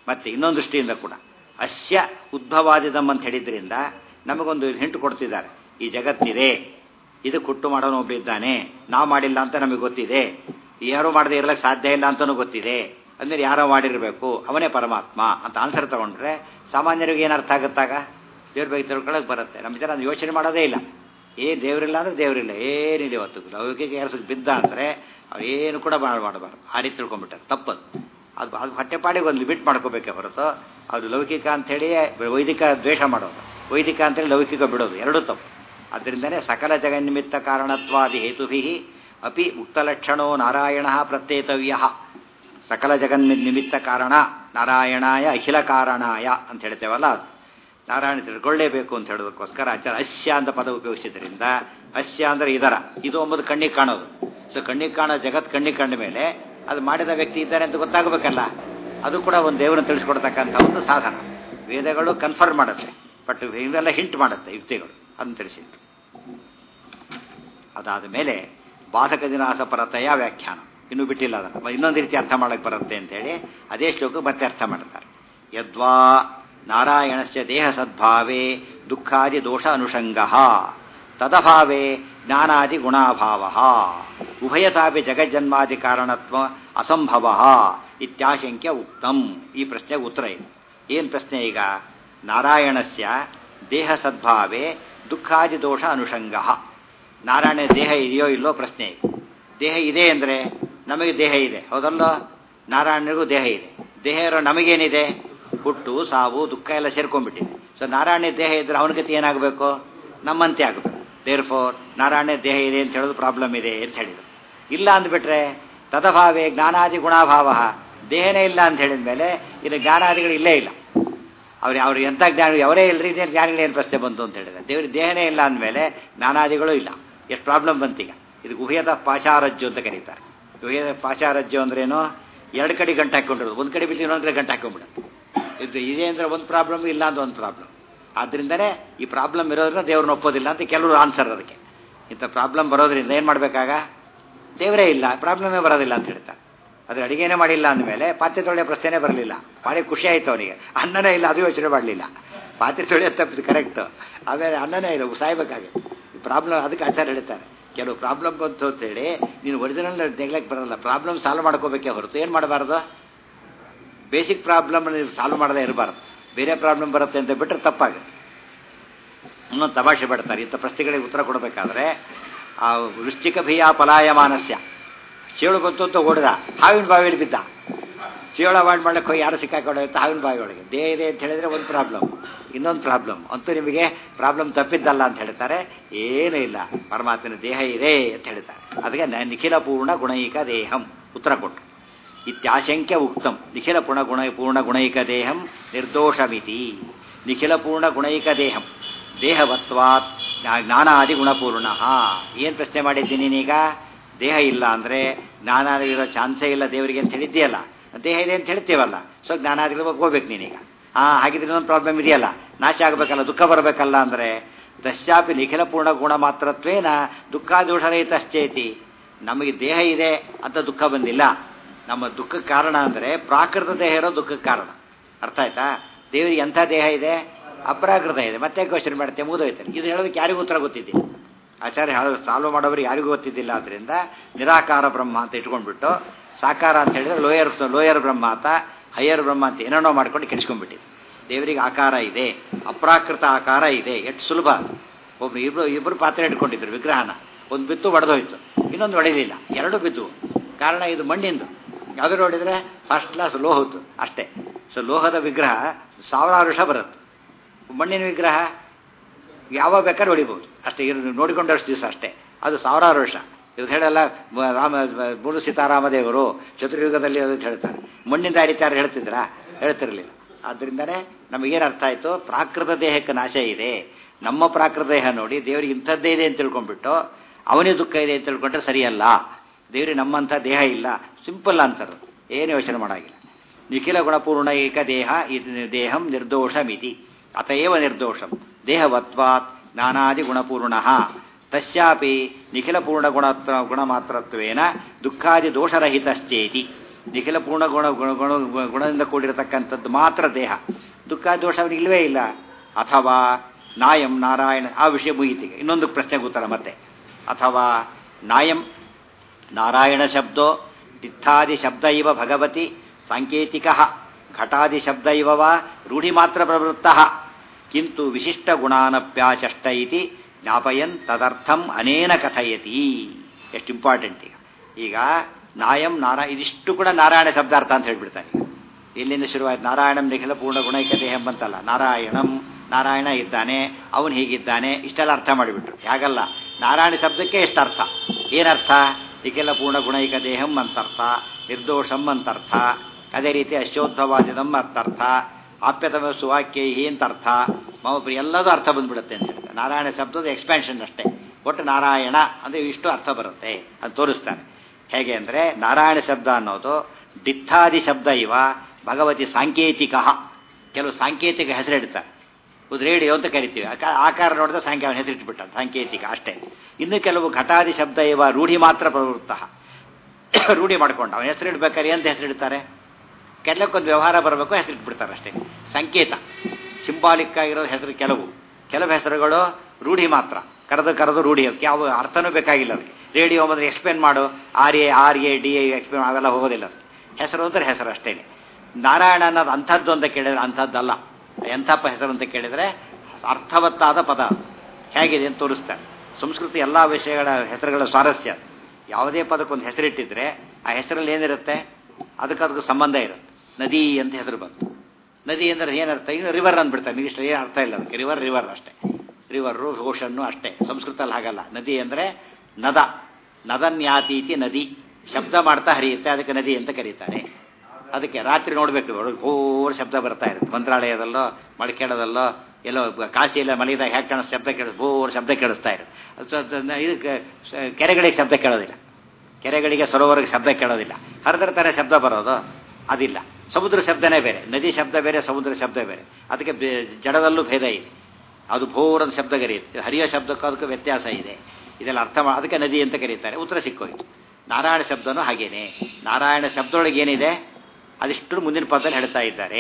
ಮತ್ತು ಇನ್ನೊಂದು ದೃಷ್ಟಿಯಿಂದ ಕೂಡ ಅಸ್ಯ ಉದ್ಭವಾದಿದಮ್ ಅಂತ ಹೇಳಿದ್ರಿಂದ ನಮಗೊಂದು ಹಿಂಟು ಕೊಡ್ತಿದ್ದಾರೆ. ಈ ಜಗತ್ತಿದೆ, ಇದು ಕುಟ್ಟು ಮಾಡೋನು ಒಬ್ಬರಿದ್ದಾನೆ, ನಾವು ಮಾಡಿಲ್ಲ ಅಂತ ನಮಗೆ ಗೊತ್ತಿದೆ, ಯಾರೂ ಮಾಡದೇ ಇರಲಿಕ್ಕೆ ಸಾಧ್ಯ ಇಲ್ಲ ಅಂತಲೂ ಗೊತ್ತಿದೆ, ಅಂದರೆ ಯಾರೋ ಮಾಡಿರಬೇಕು, ಅವನೇ ಪರಮಾತ್ಮ ಅಂತ ಆನ್ಸರ್ ತಗೊಂಡ್ರೆ ಸಾಮಾನ್ಯರಿಗೆ ಏನು ಅರ್ಥ ಆಗುತ್ತಾಗ? ದೇವ್ರ ಬಗ್ಗೆ ತಿಳ್ಕೊಳ್ಳೋಕೆ ಬರುತ್ತೆ. ನಮ್ಮ ಜನ ಅದು ಯೋಚನೆ ಮಾಡೋದೇ ಇಲ್ಲ. ಏನು ದೇವರಿಲ್ಲ ಅಂದರೆ ದೇವರಿಲ್ಲ, ಏನಿಲ್ಲ. ಇವತ್ತು ಲೌಕಿಕ ಕೆಲಸಕ್ಕೆ ಬಿದ್ದ ಅಂದರೆ ಏನು ಕೂಡ ಮಾಡಬಾರ್ದು, ಆ ರೀತಿ ತಿಳ್ಕೊಂಡ್ಬಿಟ್ಟಾರೆ. ತಪ್ಪದು. ಅದು ಅದು ಹೊಟ್ಟೆಪಾಡಿಗೆ ಒಂದು ಲಿಮಿಟ್ ಮಾಡ್ಕೋಬೇಕೇ ಹೊರತು ಅದು ಲೌಕಿಕ ಅಂಥೇಳಿ ವೈದಿಕ ದ್ವೇಷ ಮಾಡೋದು, ವೈದಿಕ ಅಂತೇಳಿ ಲೌಕಿಕ ಬಿಡೋದು, ಎರಡೂ ತಪ್ಪು. ಅದರಿಂದನೇ ಸಕಲ ಜಗನ್ನಿಮಿತ್ತ ಕಾರಣತ್ವಾದಿ ಹೇತುಭಿ ಅಪಿ ಉಕ್ತಲಕ್ಷಣೋ ನಾರಾಯಣ ಪ್ರತ್ಯೇತವ್ಯ. ಸಕಲ ಜಗನ್ನಿಮಿತ್ತ ಕಾರಣ ನಾರಾಯಣಾಯ ಅಖಿಲ ಕಾರಣಾಯ ಅಂತ ಹೇಳ್ತೇವಲ್ಲ, ಅದು ನಾರಾಯಣ ತಿಳ್ಕೊಳ್ಳೇಬೇಕು ಅಂತ ಹೇಳೋದಕ್ಕೋಸ್ಕರ ಆಚಾರ ಅಸ್ಯ ಅಂತ ಪದ ಉಪಯೋಗಿಸಿದ್ರಿಂದ, ಅಸ್ಯ ಅಂದರೆ ಇದರ, ಇದು ಎಂಬುದು ಕಣ್ಣಿಗೆ ಕಾಣೋದು. ಸೊ ಕಣ್ಣಿಗೆ ಕಾಣೋ ಜಗತ್ ಕಣ್ಣಿಗೆ ಕಂಡ ಮೇಲೆ ಅದು ಮಾಡಿದ ವ್ಯಕ್ತಿ ಇದ್ದಾನೆ ಅಂತ ಗೊತ್ತಾಗಬೇಕಲ್ಲ. ಅದು ಕೂಡ ಒಂದು ದೇವರನ್ನು ತಿಳಿಸ್ಕೊಡ್ತಕ್ಕಂಥ ಒಂದು ಸಾಧನ. ವೇದಗಳು ಕನ್ಫರ್ಮ್ ಮಾಡುತ್ತೆ, ಬಟ್ ಇವೆಲ್ಲ ಹಿಂಟ್ ಮಾಡುತ್ತೆ ಯುಕ್ತಿಗಳು, ಅದನ್ನು ತಿಳಿಸಿದ್ರು. ಅದಾದ ಮೇಲೆ ಬಾಧಕ ದಿನಾಸ ಪರತೆಯ ವ್ಯಾಖ್ಯಾನ ಇನ್ನೂ ಬಿಟ್ಟಿಲ್ಲ. ಅದನ್ನು ಇನ್ನೊಂದು ರೀತಿ ಅರ್ಥ ಮಾಡೋಕ್ಕೆ ಬರುತ್ತೆ ಅಂತೇಳಿ ಅದೇ ಶ್ಲೋಕ ಮತ್ತೆ ಅರ್ಥ ಮಾಡ್ತಾರೆ. ಯದ್ವಾ ನಾರಾಯಣಸ್ಯ ದೇಹ ಸದ್ಭಾವೇ ದುಃಖಾದಿ ದೋಷ ಅನುಷಂಗ ತದಭಾವೇ ಜ್ಞಾನಾದಿ ಗುಣಾಭಾವ ಉಭಯತಾಪಿ ಜಗಜ್ಜನ್ಮಾದಿ ಕಾರಣತ್ವ ಅಸಂಭವ ಇತ್ಯಾಶಂಕ್ಯ ಉಕ್ತಂ. ಈ ಪ್ರಶ್ನೆಗೆ ಉತ್ತರ ಇದೆ. ಏನು ಪ್ರಶ್ನೆ ಈಗ? ನಾರಾಯಣಸ್ಯ ದೇಹ ಸದ್ಭಾವೇ ದುಃಖಾದಿ ದೋಷ ಅನುಷಂಗ. ನಾರಾಯಣ ದೇಹ ಇದೆಯೋ ಇಲ್ಲೋ ಪ್ರಶ್ನೆ ಇದೆ. ದೇಹ ಇದೆ ಅಂದರೆ ನಮಗೆ ದೇಹ ಇದೆ, ಹೌದಲ್ಲೋ? ನಾರಾಯಣನಿಗೂ ದೇಹ ಇದೆ. ದೇಹ ಇರೋ ನಮಗೇನಿದೆ? ಹುಟ್ಟು, ಸಾವು, ದುಃಖ ಎಲ್ಲ ಸೇರ್ಕೊಂಡ್ಬಿಟ್ಟಿದೆ. ಸೊ ನಾರಾಯಣ ದೇಹ ಇದ್ರೆ ಅವನ ಗತಿ ಏನಾಗಬೇಕು? ನಮ್ಮಂತೆ ಆಗಬೇಕು. ದೇರ್ ಫೋರ್ ನಾರಾಯಣ ದೇಹ ಇದೆ ಅಂತ ಹೇಳೋದು ಪ್ರಾಬ್ಲಮ್ ಇದೆ ಅಂತ ಹೇಳಿದರು. ಇಲ್ಲ ಅಂದ್ಬಿಟ್ರೆ ತದಭಾವೇ ಜ್ಞಾನಾದಿ ಗುಣಾಭಾವ, ದೇಹನೇ ಇಲ್ಲ ಅಂತ ಹೇಳಿದ ಮೇಲೆ ಇನ್ನು ಜ್ಞಾನಾದಿಗಳು ಇಲ್ಲೇ ಇಲ್ಲ. ಅವ್ರು ಅವ್ರು ಎಂಥ ಜ್ಞಾನ, ಅವರೇ ಇಲ್ಲರಿ ಜ್ಞಾನಿಗಳೇನು ಪ್ರಶ್ನೆ ಬಂತು ಅಂತ ಹೇಳಿದ್ರೆ, ದೇವ್ರಿಗೆ ದೇಹನೇ ಇಲ್ಲ ಅಂದಮೇಲೆ ಜ್ಞಾನಾದಿಗಳು ಇಲ್ಲ. ಎಷ್ಟು ಪ್ರಾಬ್ಲಮ್ ಬಂತೀಗ. ಇದು ಗುಹ್ಯದ ಪಾಶಾರಜ್ಜು ಅಂತ ಕರೀತಾರೆ. ಗುಹ್ಯದ ಪಾಶಾರಜ್ಜು ಅಂದ್ರೇನು? ಎರಡು ಕಡೆ ಗಂಟು ಹಾಕ್ಕೊಂಡಿರೋದು, ಒಂದು ಕಡೆ ಬಿದ್ದು ಇನ್ನೊಂದು ಕಡೆ ಗಂಟು ಹಾಕೊಂಡ್ಬಿಡೋದು. ಇದು ಇದೆ ಅಂದರೆ ಒಂದು ಪ್ರಾಬ್ಲಮ್, ಇಲ್ಲ ಅಂತ ಒಂದು ಪ್ರಾಬ್ಲಮ್. ಆದ್ದರಿಂದನೇ ಈ ಪ್ರಾಬ್ಲಮ್ ಇರೋದ್ರಿಂದ ದೇವ್ರನ್ನ ಒಪ್ಪೋದಿಲ್ಲ ಅಂತ ಕೆಲವರು ಆನ್ಸರ್. ಅದಕ್ಕೆ ಇಂಥ ಪ್ರಾಬ್ಲಮ್ ಬರೋದ್ರಿಂದ ಏನು ಮಾಡಬೇಕಾಗ? ದೇವರೇ ಇಲ್ಲ, ಪ್ರಾಬ್ಲಮೇ ಬರೋದಿಲ್ಲ ಅಂತ ಹೇಳ್ತಾರೆ. ಅದು ಅಡಿಗೆನೇ ಮಾಡಿಲ್ಲ ಅಂದಮೇಲೆ ಪಾತ್ರೆ ತೊಳೆಯೋ ಪ್ರಶ್ನೆನೇ ಬರಲಿಲ್ಲ. ಭಾಳ ಖುಷಿ ಆಯಿತು ಅವನಿಗೆ. ಅನ್ನನೇ ಇಲ್ಲ, ಅದು ಯೋಚನೆ ಮಾಡಲಿಲ್ಲ. ಪಾತ್ರೆ ತೊಳೆಯೋದು ತಪ್ಪಿದ್ದು ಕರೆಕ್ಟು, ಆಮೇಲೆ ಅನ್ನನೇ ಇಲ್ಲ, ಸಾಯ್ಬೇಕಾಗಿತ್ತು. ಪ್ರಾಬ್ಲಮ್ ಅದಕ್ಕೆ ಆಚಾರ ಹೇಳ್ತಾರೆ, ಕೆಲವು ಪ್ರಾಬ್ಲಮ್ ಬಂತು ಅಂತೇಳಿ ನೀನು ಒರಿಜಿನಲ್ ನೆಗ್ಲೆಕ್ಟ್ ಬರೋಲ್ಲ. ಪ್ರಾಬ್ಲಮ್ ಸಾಲ್ವ್ ಮಾಡ್ಕೋಬೇಕೇ ಹೊರತು ಏನು ಮಾಡಬಾರ್ದು? ಬೇಸಿಕ್ ಪ್ರಾಬ್ಲಮ್ ನೀವು ಸಾಲ್ವ್ ಮಾಡದೇ ಇರಬಾರ್ದು. ಬೇರೆ ಪ್ರಾಬ್ಲಮ್ ಬರುತ್ತೆ ಅಂತ ಬಿಟ್ಟರೆ ತಪ್ಪಾಗುತ್ತೆ. ಇನ್ನೊಂದು ತಮಾಷೆ ಬಿಡ್ತಾರೆ. ಇಂಥ ಪ್ರಶ್ನೆಗಳಿಗೆ ಉತ್ತರ ಕೊಡಬೇಕಾದ್ರೆ ಆ ವೃಶ್ಚಿಕ ಭೀಯ ಪಲಾಯಮಾನಸ್ಯ, ಚೇಳು ಬಂತು ಅಂತ ಓಡಿದ, ಹಾವಿನ ಬಾವಿಯಲ್ಲಿ ಬಿದ್ದ. ಚೇಳು ಅವಾಯ್ಡ್ ಮಾಡಕ್ಕೆ ಹೋಗಿ ಯಾರು ಸಿಕ್ಕಾಕೊಂಡೋಯ್ತು ಹಾವಿನ ಬಾವಿ ಒಳಗೆ. ದೇಹ ಇದೆ ಅಂತ ಹೇಳಿದ್ರೆ ಒಂದು ಪ್ರಾಬ್ಲಮ್, ಇನ್ನೊಂದು ಪ್ರಾಬ್ಲಮ್. ಅಂತೂ ನಿಮಗೆ ಪ್ರಾಬ್ಲಮ್ ತಪ್ಪಿದ್ದಲ್ಲ ಅಂತ ಹೇಳ್ತಾರೆ. ಏನೂ ಇಲ್ಲ, ಪರಮಾತ್ಮನ ದೇಹ ಇದೆ ಅಂತ ಹೇಳ್ತಾರೆ. ಅದಕ್ಕೆ ನಿಖಿಲ ಪೂರ್ಣ ಗುಣೈಕ ದೇಹಂ ಉತ್ತರ ಕೊಟ್ಟರು. ಇತ್ಯಾಶಂಕ್ಯ ಉಕ್ತಂ ನಿಖಿಲ ಪೂರ್ಣ ಗುಣ ಪೂರ್ಣ ಗುಣೈಕ ದೇಹಂ ನಿರ್ದೋಷಮಿತಿ. ನಿಖಿಲ ಪೂರ್ಣ ಗುಣೈಕ ದೇಹಂ ದೇಹವತ್ವಾತ್ ಜ್ಞಾನಾದಿ ಗುಣಪೂರ್ಣ. ಏನು ಪ್ರಶ್ನೆ ಮಾಡಿದ್ದೀನಿ ನೀನೀಗ? ದೇಹ ಇಲ್ಲ ಅಂದರೆ ಜ್ಞಾನಾದಿಗಿರೋ ಚಾನ್ಸೇ ಇಲ್ಲ ದೇವರಿಗೆ ಅಂತ ಹೇಳಿದ್ದೀಯಲ್ಲ. ದೇಹ ಇದೆ ಅಂತ ಹೇಳ್ತೀವಲ್ಲ, ಸೊ ಜ್ಞಾನಾದಿಗಳು ಹೋಗ್ಬೇಕು ನೀನೀಗ. ಹಾಂ, ಹಾಗಿದ್ರೆ ಇನ್ನೊಂದು ಪ್ರಾಬ್ಲಮ್ ಇದೆಯಲ್ಲ, ನಾಶ ಆಗಬೇಕಲ್ಲ, ದುಃಖ ಬರಬೇಕಲ್ಲ. ಅಂದರೆ ತಸ್ಯಾಪಿ ನಿಖಿಲ ಪೂರ್ಣ ಗುಣ ಮಾತ್ರತ್ವೇನ ದುಃಖಾದೋಷರಹಿತಶ್ಚೇತಿ. ನಮಗೆ ದೇಹ ಇದೆ ಅಂತ ದುಃಖ ಬಂದಿಲ್ಲ. ನಮ್ಮ ದುಃಖಕ್ಕೆ ಕಾರಣ ಅಂದರೆ ಪ್ರಾಕೃತ ದೇಹ ಇರೋ ದುಃಖಕ್ಕೆ ಕಾರಣ. ಅರ್ಥ ಆಯ್ತಾ? ದೇವರಿಗೆ ಎಂಥ ದೇಹ ಇದೆ? ಅಪ್ರಾಕೃತ ಇದೆ. ಮತ್ತೆ ಕ್ವಶನ್ ಮಾಡ್ತೇವೆ, ಮುಗಿದೋಯ್ತಾರೆ. ಇದು ಹೇಳೋದಕ್ಕೆ ಯಾರಿಗೂ ಉತ್ತರ ಗೊತ್ತಿದ್ದಿಲ್ಲ. ಆಚಾರ್ಯ ಹೇಳೋದು ಸಾಲ್ವ್ ಮಾಡೋರಿಗೆ ಯಾರಿಗೂ ಗೊತ್ತಿದ್ದಿಲ್ಲ. ಆದ್ದರಿಂದ ನಿರಾಕಾರ ಬ್ರಹ್ಮ ಅಂತ ಇಟ್ಕೊಂಡ್ಬಿಟ್ಟು ಸಾಕಾರ ಅಂತ ಹೇಳಿದ್ರೆ ಲೋಯರ್ ಲೋಯರ್ ಬ್ರಹ್ಮ ಅಂತ, ಹೈಯರ್ ಬ್ರಹ್ಮ ಅಂತ ಏನೇನೋ ಮಾಡ್ಕೊಂಡು ಕೆಡಿಸ್ಕೊಂಡ್ಬಿಟ್ಟಿದೆ. ದೇವರಿಗೆ ಆಕಾರ ಇದೆ, ಅಪ್ರಾಕೃತ ಆಕಾರ ಇದೆ. ಎಷ್ಟು ಸುಲಭ. ಒಬ್ಬರು ಇಬ್ಬರು ಇಬ್ಬರು ಪಾತ್ರೆ ಇಟ್ಕೊಂಡಿದ್ರು ವಿಗ್ರಹನ. ಒಂದು ಬಿತ್ತು ಒಡೆದೋಯ್ತು, ಇನ್ನೊಂದು ಹೊಡೆಯಲಿಲ್ಲ, ಎರಡು ಬಿದ್ದು. ಕಾರಣ ಇದು ಮಣ್ಣಿಂದು. ಯಾವ್ದು ನೋಡಿದರೆ ಫಸ್ಟ್ ಕ್ಲಾಸ್ ಲೋಹದ್ದು ಅಷ್ಟೇ. ಸೊ ಲೋಹದ ವಿಗ್ರಹ ಸಾವಿರಾರು ವರ್ಷ ಬರುತ್ತೆ. ಮಣ್ಣಿನ ವಿಗ್ರಹ ಯಾವಾಗ ಬೇಕಾದ್ರೆ ಹೊಡಿಬೋದು ಅಷ್ಟೇ, ನೋಡಿಕೊಂಡಷ್ಟು ದಿವಸ ಅಷ್ಟೇ. ಅದು ಸಾವಿರಾರು ವರ್ಷ. ಇದು ಹೇಳಲ್ಲ ರಾಮ ಮೂರು ಸೀತಾರಾಮದೇವರು ಚತುರ್ಯುಗದಲ್ಲಿ ಅದು ಹೇಳ್ತಾರೆ. ಮಣ್ಣಿಂದ ಹರಿತಾರೆ ಹೇಳ್ತಿದ್ರಾ? ಹೇಳ್ತಿರಲಿಲ್ಲ. ಆದ್ದರಿಂದನೇ ನಮಗೇನು ಅರ್ಥ ಆಯಿತು? ಪ್ರಾಕೃತ ದೇಹಕ್ಕೆ ನಾಶ ಇದೆ. ನಮ್ಮ ಪ್ರಾಕೃತ ದೇಹ ನೋಡಿ ದೇವರಿಗೆ ಇಂಥದ್ದೇ ಇದೆ ಅಂತ ತಿಳ್ಕೊಂಡ್ಬಿಟ್ಟು ಅವನೇ ದುಃಖ ಇದೆ ಅಂತ ತಿಳ್ಕೊಂಡ್ರೆ ಸರಿಯಲ್ಲ. ದೇವರಿಗೆ ನಮ್ಮಂಥ ದೇಹ ಇಲ್ಲ. ಸಿಂಪಲ್ ಆನ್ಸರ್, ಏನು ಯೋಚನೆ ಮಾಡೋಂಗಿಲ್ಲ. ನಿಖಿಲ ಗುಣಪೂರ್ಣ ಏಕ ದೇಹ ದೇಹಂ ನಿರ್ದೋಷಮಿತಿ ಅತಏವ ನಿರ್ದೋಷಂ ದೇಹವತ್ವಾತ್ ಜ್ಞಾನಾದಿ ಗುಣಪೂರ್ಣ ತಸ್ಯಾಪಿ ನಿಖಿಲ ಪೂರ್ಣ ಗುಣ ಗುಣಮಾತ್ರತ್ವೇನ ದುಃಖಾದಿ ದೋಷರಹಿತಶ್ಚೇತಿ. ನಿಖಿಲ ಪೂರ್ಣ ಗುಣ ಗುಣ ಗುಣ ಗುಣದಿಂದ ಕೂಡಿರತಕ್ಕಂಥದ್ದು ಮಾತ್ರ ದೇಹ. ದುಃಖ ದೋಷ ಅವನಿಗೆ ಇಲ್ಲವೇ ಇಲ್ಲ. ಅಥವಾ ನಾಯಂ ನಾರಾಯಣ, ಆ ವಿಷಯ ಮುಗೀತಿಗೆ. ಇನ್ನೊಂದು ಪ್ರಶ್ನೆಗೆ ಉತ್ತರ ಮತ್ತೆ. ಅಥವಾ ನಾಯಂ ನಾರಾಯಣ ಶಬ್ದೋ ಡಿತ್ಥಾದಿ ಶಬ್ದ ಇವ ಭಗವತಿ ಸಾಂಕೇತಿಕ ಘಟಾದಿ ಶಬ್ದ ಇವ ವಾ ರೂಢಿ ಮಾತ್ರ ಪ್ರವೃತ್ತ ಕಿಂತು ವಿಶಿಷ್ಟ ಗುಣಾನಪ್ಯಾಚಷ್ಟ ಇತಿ ಜ್ಞಾಪಯನ್ ತದರ್ಥಂ ಅನೇನ ಕಥಯತಿ. ಎಷ್ಟು ಇಂಪಾರ್ಟೆಂಟ್ ಈಗ. ಈಗ ನಾಯಂ ನಾರಾ ಇದಿಷ್ಟು ಕೂಡ ನಾರಾಯಣ ಶಬ್ದಾರ್ಥ ಅಂತ ಹೇಳ್ಬಿಡ್ತಾನೆ. ಎಲ್ಲಿಂದ ಶುರುವಾಯ್ತು? ನಾರಾಯಣಂ ನಿಖಿಲ ಪೂರ್ಣ ಗುಣೈಕ ದೇಹ ಎಂಬಂತಲ್ಲ. ನಾರಾಯಣಂ, ನಾರಾಯಣ ಇದ್ದಾನೆ, ಅವನು ಹೀಗಿದ್ದಾನೆ, ಇಷ್ಟೆಲ್ಲ ಅರ್ಥ ಮಾಡಿಬಿಟ್ರು. ಹಾಗಲ್ಲ, ನಾರಾಯಣ ಶಬ್ದಕ್ಕೆ ಎಷ್ಟು ಅರ್ಥ. ಏನರ್ಥ? ನಿಖಿಲ ಪೂರ್ಣ ಗುಣೈಕ ದೇಹಂ ಅಂತರ್ಥ, ನಿರ್ದೋಷಂ ಅಂತರ್ಥ, ಅದೇ ರೀತಿ ಅಶ್ಯೋದ್ಭವಾದಿದಂ ಅಂತರ್ಥ, ಆಪ್ಯತಮ ಸುವಾಕ್ಯೈಹಿ ಅಂತರ್ಥ, ಮಮ ಪ್ರಿಯ ಎಲ್ಲದೂ ಅರ್ಥ ಬಂದ್ಬಿಡುತ್ತೆ ಅಂತ ಹೇಳ್ತಾರೆ. ನಾರಾಯಣ ಶಬ್ದದ ಎಕ್ಸ್ಪ್ಯಾನ್ಷನ್ ಅಷ್ಟೇ. ಒಟ್ಟು ನಾರಾಯಣ ಅಂದರೆ ಇಷ್ಟು ಅರ್ಥ ಬರುತ್ತೆ ಅಂತ ತೋರಿಸ್ತಾರೆ. ಹೇಗೆ ಅಂದರೆ ನಾರಾಯಣ ಶಬ್ದ ಅನ್ನೋದು ಡಿತ್ಥಾದಿ ಶಬ್ದ ಇವ ಭಗವತಿ ಸಾಂಕೇತಿಕ. ಕೆಲವು ಸಾಂಕೇತಿಕ ಹೆಸರಿಡ್ತಾರೆ. ಒಂದು ರೇಡಿಯೋ ಅಂತ ಕರಿತೀವಿ, ಆಕಾರ ನೋಡಿದ್ರೆ ಸಾಂಖ್ಯ ಅವನ ಹೆಸರಿಟ್ಬಿಟ್ಟ, ಸಾಂಕೇತಿಕ ಅಷ್ಟೇ. ಇನ್ನು ಕೆಲವು ಘಟಾದಿ ಶಬ್ದ ಇವ ರೂಢಿ ಮಾತ್ರ ಪ್ರವೃತ್ತ. ರೂಢಿ ಮಾಡ್ಕೊಂಡು ಅವನ ಹೆಸರಿಡ್ಬೇಕಾರೆ ಎಂತ ಹೆಸರಿಡ್ತಾರೆ? ಕೆಲಕ್ಕೊಂದು ವ್ಯವಹಾರ ಬರಬೇಕು, ಹೆಸರಿಟ್ಬಿಡ್ತಾರೆ ಅಷ್ಟೇ. ಸಂಕೇತ ಸಿಂಬಾಲಿಕ್ ಆಗಿರೋ ಹೆಸರು ಕೆಲವು, ಕೆಲವು ಹೆಸರುಗಳು ರೂಢಿ ಮಾತ್ರ, ಕರೆದು ಕರೆದು ರೂಢಿ. ಅದಕ್ಕೆ ಯಾವ ಅರ್ಥನೂ ಬೇಕಾಗಿಲ್ಲ ಅದಕ್ಕೆ. ರೇಡಿಯೋ ಅಂದರೆ ಎಕ್ಸ್ಪ್ಲೇನ್ ಮಾಡು, R A R A D A explain ಅವೆಲ್ಲ ಹೋಗೋದಿಲ್ಲ. ಅದಕ್ಕೆ ಹೆಸರು ಅಂದರೆ ಹೆಸರು ಅಷ್ಟೇ. ನಾರಾಯಣ ಅನ್ನೋದು ಅಂಥದ್ದು ಅಂತ ಕೇಳಿದರೆ ಅಂಥದ್ದಲ್ಲ. ಎಂಥಪ್ಪ ಹೆಸರು ಅಂತ ಕೇಳಿದರೆ ಅರ್ಥವತ್ತಾದ ಪದ ಹೇಗಿದೆ ಅಂತ ತೋರಿಸ್ತಾರೆ. ಸಂಸ್ಕೃತಿ ಎಲ್ಲ ವಿಷಯಗಳ ಹೆಸರುಗಳ ಸ್ವಾರಸ್ಯ. ಯಾವುದೇ ಪದಕ್ಕೊಂದು ಹೆಸರಿಟ್ಟಿದ್ರೆ ಆ ಹೆಸರಲ್ಲಿ ಏನಿರುತ್ತೆ? ಅದಕ್ಕೆ ಅದಕ್ಕೆ ಸಂಬಂಧ ಇರುತ್ತೆ. ನದಿ ಅಂತ ಹೆಸರು ಬಂತು. ನದಿ ಅಂದರೆ ಏನರ್ಥ? ಈಗ ರಿವರ್ ಅಂದ್ಬಿಡ್ತಾರೆ. ನೀವು ಇಷ್ಟ ಏನು ಅರ್ಥ ಇಲ್ಲ ಅದಕ್ಕೆ. ರಿವರ್ ರಿವರ್ ಅಷ್ಟೇ. ರಿವರು ಓಷನ್ನು ಅಷ್ಟೇ. ಸಂಸ್ಕೃತದಲ್ಲಿ ಹಾಗಲ್ಲ. ನದಿ ಅಂದರೆ ನದ, ನದನ್ಯಾತೀತಿ ನದಿ, ಶಬ್ದ ಮಾಡ್ತಾ ಹರಿಯುತ್ತೆ, ಅದಕ್ಕೆ ನದಿ ಅಂತ ಕರೀತಾರೆ. ಅದಕ್ಕೆ ರಾತ್ರಿ ನೋಡಬೇಕು, ಹೋರ್ ಶಬ್ದ ಬರ್ತಾ ಇರುತ್ತೆ. ಮಂತ್ರಾಲಯದಲ್ಲೋ ಮಡಿಕೇಳದಲ್ಲೋ ಎಲ್ಲೋ ಕಾಶಿಯಲ್ಲ ಮಲಗಿದಾಗ ಹೇಗೆ ಕಾಣಿಸ್ ಶಬ್ದ ಕೇಳಿಸ್ ಬೋರ್ ಶಬ್ದ ಕೇಳಿಸ್ತಾ ಇರುತ್ತೆ. ಇದಕ್ಕೆ ಕೆರೆಗಳಿಗೆ ಶಬ್ದ ಕೇಳೋದಿಲ್ಲ, ಕೆರೆಗಳಿಗೆ ಸರೋವರಿಗೆ ಶಬ್ದ ಕೇಳೋದಿಲ್ಲ. ಹರಿದ್ರ ಥರ ಶಬ್ದ ಬರೋದು ಅದಿಲ್ಲ. ಸಮುದ್ರ ಶಬ್ದನೇ ಬೇರೆ, ನದಿ ಶಬ್ದ ಬೇರೆ, ಸಮುದ್ರ ಶಬ್ದ ಬೇರೆ. ಅದಕ್ಕೆ ಜಡದಲ್ಲೂ ಭೇದ ಇದೆ. ಅದು ಭೋರದ ಶಬ್ದ ಕರೆಯುತ್ತೆ, ಹರಿಯೋ ಶಬ್ದಕ್ಕೂ ಅದಕ್ಕೂ ವ್ಯತ್ಯಾಸ ಇದೆ. ಇದೆಲ್ಲ ಅರ್ಥ ಮಾಡಿ ಅದಕ್ಕೆ ನದಿ ಅಂತ ಕರೀತಾರೆ. ಉತ್ತರ ಸಿಕ್ಕೋಯ್ತು. ನಾರಾಯಣ ಶಬ್ದನೂ ಹಾಗೇನೆ. ನಾರಾಯಣ ಶಬ್ದೊಳಗೆ ಏನಿದೆ ಅದಿಷ್ಟು ಮುಂದಿನ ಪದದಲ್ಲಿ ಹೇಳ್ತಾ ಇದ್ದಾರೆ.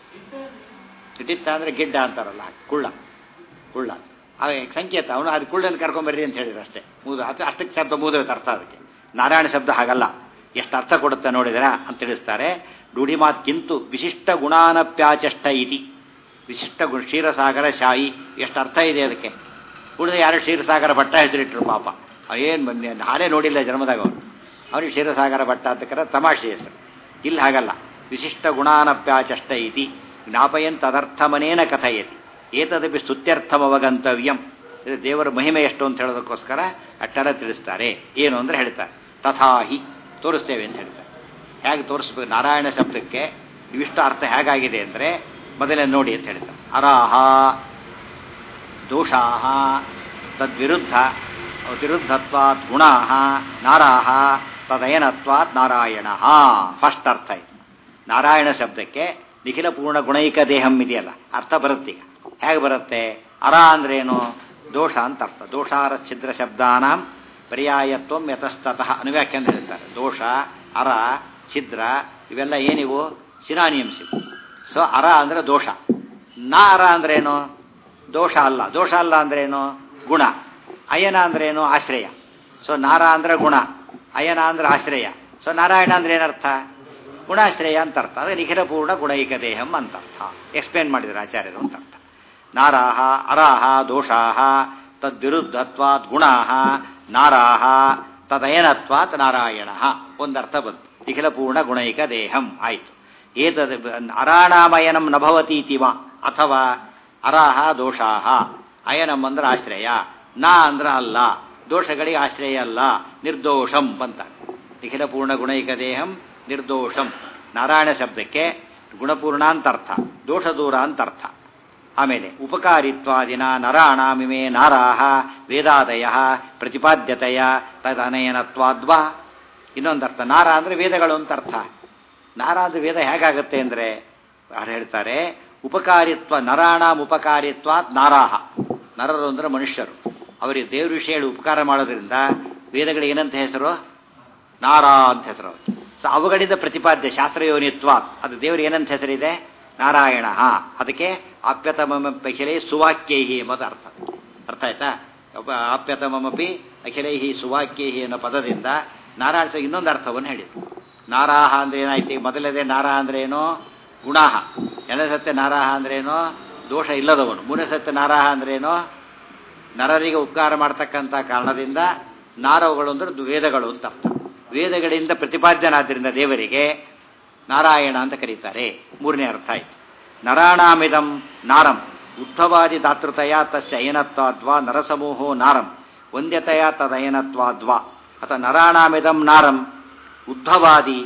ಇಟ್ಟಿತ್ತ ಅಂದರೆ ಗಿಡ್ಡ ಅಂತಾರಲ್ಲ, ಕುಳ್ಳ ಕುಳ್ಳ ಆ ಸಂಕೇತ. ಅವನು ಅದು ಕುಳ್ಳನ್ನು ಕರ್ಕೊಂಬರ್ರಿ ಅಂತ ಹೇಳಿದ್ರು ಅಷ್ಟೇ. ಮೂದು ಅದು ಅಷ್ಟಕ್ಕೆ ಶಬ್ದ ಮೂದೋಯ್ತು ಅರ್ಥ. ಅದಕ್ಕೆ ನಾರಾಯಣ ಶಬ್ದ ಹಾಗಲ್ಲ. ಎಷ್ಟು ಅರ್ಥ ಕೊಡುತ್ತೆ ನೋಡಿದಿರಾ ಅಂತ ತಿಳಿಸ್ತಾರೆ. ರೂಢಿ ಮಾತ್ಕಿಂತು ವಿಶಿಷ್ಟ ಗುಣಾನಪ್ಯಾಚಷ್ಟ ಇತಿ. ವಿಶಿಷ್ಟ ಗುಣ ಕ್ಷೀರಸಾಗರ ಶಾಯಿ, ಎಷ್ಟು ಅರ್ಥ ಇದೆ ಅದಕ್ಕೆ. ಉಳಿದ ಯಾರು ಕ್ಷೀರಸಾಗರ ಭಟ್ಟ ಹೆಸರಿಟ್ಟರು ಪಾಪ. ಏನು ನಾನೇ ನೋಡಿಲ್ಲ ಜನ್ಮದಾಗ ಅವರು. ಅವ್ರಿಗೆ ಕ್ಷೀರಸಾಗರ ಭಟ್ಟ ಅಂತ ಕರ ತಮಾಷೆ ಹೆಸರು. ಇಲ್ಲಿ ಹಾಗಲ್ಲ. ವಿಶಿಷ್ಟ ಗುಣಾನಪ್ಯಾಚಷ್ಟ ಇತಿ ಜ್ಞಾಪಯನ್ ತದರ್ಥಮನೇನ ಕಥಯತಿ ಏತದಪಿ ಸ್ತುತ್ಯರ್ಥಮವಗಂತವ್ಯಂ. ಇದು ದೇವರ ಮಹಿಮೆ ಎಷ್ಟು ಅಂತ ಹೇಳೋದಕ್ಕೋಸ್ಕರ ಅಟ್ಟರ ತಿಳಿಸ್ತಾರೆ. ಏನು ಅಂದರೆ ಹೇಳ್ತಾರೆ ತಥಾಹಿ ತೋರಿಸ್ತೇವೆ ಅಂತ ಹೇಳ್ತಾರೆ. ಹೇಗೆ ತೋರಿಸ್ಬೇಕು? ನಾರಾಯಣ ಶಬ್ದಕ್ಕೆ ಇವಿಷ್ಟು ಅರ್ಥ ಹೇಗಾಗಿದೆ ಅಂದರೆ ಮೊದಲೇ ನೋಡಿ ಅಂತ ಹೇಳ್ತಾರೆ. ಅರಾಹ ದೋಷಾಹ ತದ್ವಿರುದ್ಧ ವಿರುದ್ಧತ್ವಾತ್ ಗುಣಾಹ ನಾರಾಹ ತದಯನತ್ವಾತ್ ನಾರಾಯಣ. ಫಸ್ಟ್ ಅರ್ಥ ಇದು. ನಾರಾಯಣ ಶಬ್ದಕ್ಕೆ ನಿಖಿಲ ಪೂರ್ಣ ಗುಣೈಕ ದೇಹಂ ಇದೆಯಲ್ಲ, ಅರ್ಥ ಬರುತ್ತೆ. ಈಗ ಹೇಗೆ ಬರುತ್ತೆ? ಅರ ಅಂದ್ರೇನು? ದೋಷ ಅಂತ ಅರ್ಥ. ದೋಷಾರ ಛಿದ್ರ ಶಬ್ದಾನಾಂ ಪರ್ಯಾಯತ್ವಂ ಯತಸ್ತತಃ ಅನುವ್ಯಾಖ್ಯಾನ ಹೇಳ್ತಾರೆ. ದೋಷ, ಅರ, ಛಿದ್ರ ಇವೆಲ್ಲ ಏನಿವು? ಸಿನಾನಿಯಮ್ಸ್ ಇವು. ಸೊ ಅರ ಅಂದರೆ ದೋಷ. ನಾ ಅರ ಅಂದ್ರೇನು? ದೋಷ ಅಲ್ಲ. ದೋಷ ಅಲ್ಲ ಅಂದ್ರೇನು? ಗುಣ. ಅಯನ ಅಂದ್ರೇನು? ಆಶ್ರಯ. ಸೊ ನಾರ ಅಂದ್ರೆ ಗುಣ, ಅಯನ ಅಂದ್ರೆ ಆಶ್ರಯ. ಸೊ ನಾರಾಯಣ ಅಂದ್ರೆ ಏನರ್ಥ? ಗುಣಾಶ್ರಯ ಅಂತ ಅರ್ಥ. ಅದು ನಿಖಿಲ ಪೂರ್ಣ ಗುಣೈಕ ದೇಹಂ ಅಂತರ್ಥ. ಎಕ್ಸ್ಪ್ಲೇನ್ ಮಾಡಿದ್ರು ಆಚಾರ್ಯರು ಅಂತ ಅರ್ಥ. ನಾರಾಹ ಅರಾಹ ದೋಷಾಹ ತದ್ವಿರುದ್ಧತ್ವಾತ್ ಗುಣಾಹ ನಾರಾಹ ತದಯನತ್ವಾತ್ ನಾರಾಯಣ. ಒಂದರ್ಥ ಬಂತು. ನಿಖಿಲ ಪೂರ್ಣ ಗುಣೈಕ ದೇಹಂ ಆಯಿತು. ಏತದ್ ಅರಾಣಾಮಯನಂ ನಭವತೀತಿ ವಾ. ಅಥವಾ ಅರಾಹ ದೋಷಾಹ, ಅಯನಂ ಅಂದ್ರೆ ಆಶ್ರಯ, ನಾ ಅಂದ್ರೆ ಅಲ್ಲ, ದೋಷಗಳಿಗೆ ಆಶ್ರಯ ಅಲ್ಲ, ನಿರ್ದೋಷಂ ಬಂತ. ನಿಖಿಲ ಪೂರ್ಣ ಗುಣೈಕ ದೇಹಂ ನಿರ್ದೋಷಂ. ನಾರಾಯಣ ಶಬ್ದಕ್ಕೆ ಗುಣಪೂರ್ಣ ಅಂತರ್ಥ, ದೋಷ ದೂರ ಅಂತರ್ಥ. ಆಮೇಲೆ ಉಪಕಾರಿತ್ವಾದಿನ ನರಾಣಾಮಿಮೆ ನಾರಾಹ ವೇದಾದಯ ಪ್ರತಿಪಾದ್ಯತೆಯ ತದನಯನತ್ವಾದ್ವಾ. ಇನ್ನೊಂದರ್ಥ ನಾರ ಅಂದರೆ ವೇದಗಳು ಅಂತ ಅರ್ಥ. ನಾರ ಅಂದರೆ ವೇದ ಹೇಗಾಗುತ್ತೆ ಅಂದರೆ ಯಾರು ಹೇಳ್ತಾರೆ, ಉಪಕಾರಿತ್ವ ನರಾಣಾಂ ಉಪಕಾರಿತ್ವಾತ್ ನಾರಾಹ. ನರರು ಅಂದರೆ ಮನುಷ್ಯರು, ಅವರಿಗೆ ದೇವ್ರ ವಿಷಯ ಹೇಳಿ ಉಪಕಾರ ಮಾಡೋದ್ರಿಂದ ವೇದಗಳಿಗೆ ಏನಂತ ಹೆಸರು? ನಾರ ಅಂತ ಹೆಸರು. ಸೊ ಸೊ ಅವುಗಳಿಂದ ಪ್ರತಿಪಾದ್ಯ ಶಾಸ್ತ್ರಯೋನಿತ್ವ ಅದು ದೇವರಿಗೆ ಏನಂತ ಹೆಸರಿದೆ ನಾರಾಯಣ. ಅದಕ್ಕೆ ಆಪ್ಯತಮಪಿ ಅಖಿಲೈ ಸುವಾಕ್ಯೈಹಿ ಎಂಬುದು ಅರ್ಥ. ಅರ್ಥ ಆಯ್ತಾ? ಆಪ್ಯತಮಪಿ ಅಖಿಲೈಹಿ ಸುವಾಕ್ಯೈಹಿ ಅನ್ನೋ ಪದದಿಂದ ನಾರಾಯಣ ಇನ್ನೊಂದು ಅರ್ಥವನ್ನು ಹೇಳಿದ್ರು. ನಾರಾಹ ಅಂದ್ರೆ ಏನಾಯ್ತು? ಮೊದಲದೇ ನಾರ ಅಂದ್ರೆ ಏನೋ ಗುಣಾಹ, ಎರಡನೇ ಸತ್ಯ ನಾರಾಹ ಅಂದ್ರೇನೋ ದೋಷ ಇಲ್ಲದವನು, ಮೂರನೇ ಸತ್ಯ ನಾರಾಹ ಅಂದ್ರೇನೋ ನರರಿಗೆ ಉಪಕಾರ ಮಾಡ್ತಕ್ಕಂಥ ಕಾರಣದಿಂದ ನಾರವುಗಳು ಅಂದ್ರೆ ವೇದಗಳು ಅಂತ ಅರ್ಥ. ವೇದಗಳಿಂದ ಪ್ರತಿಪಾದ್ಯನಾದ್ದರಿಂದ ದೇವರಿಗೆ ನಾರಾಯಣ ಅಂತ ಕರೀತಾರೆ. ಮೂರನೇ ಅರ್ಥ ಆಯ್ತು. ನರಾಣಾಮಿದಂ ನಾರಂ ಉದ್ಧವಾದಿ ದಾತೃತಯ ತಸ್ಯ ಅಯನತ್ವಾದ್ವಾ ನರಸಮೂಹೋ ನಾರಂ ವಂದ್ಯತೆಯ ತದಯನತ್ವಾದ್ವಾ. ಅಥವಾ ನರಾಣಾಮಿದಂ ನಾರಂ ಉದ್ಧವಾದಿ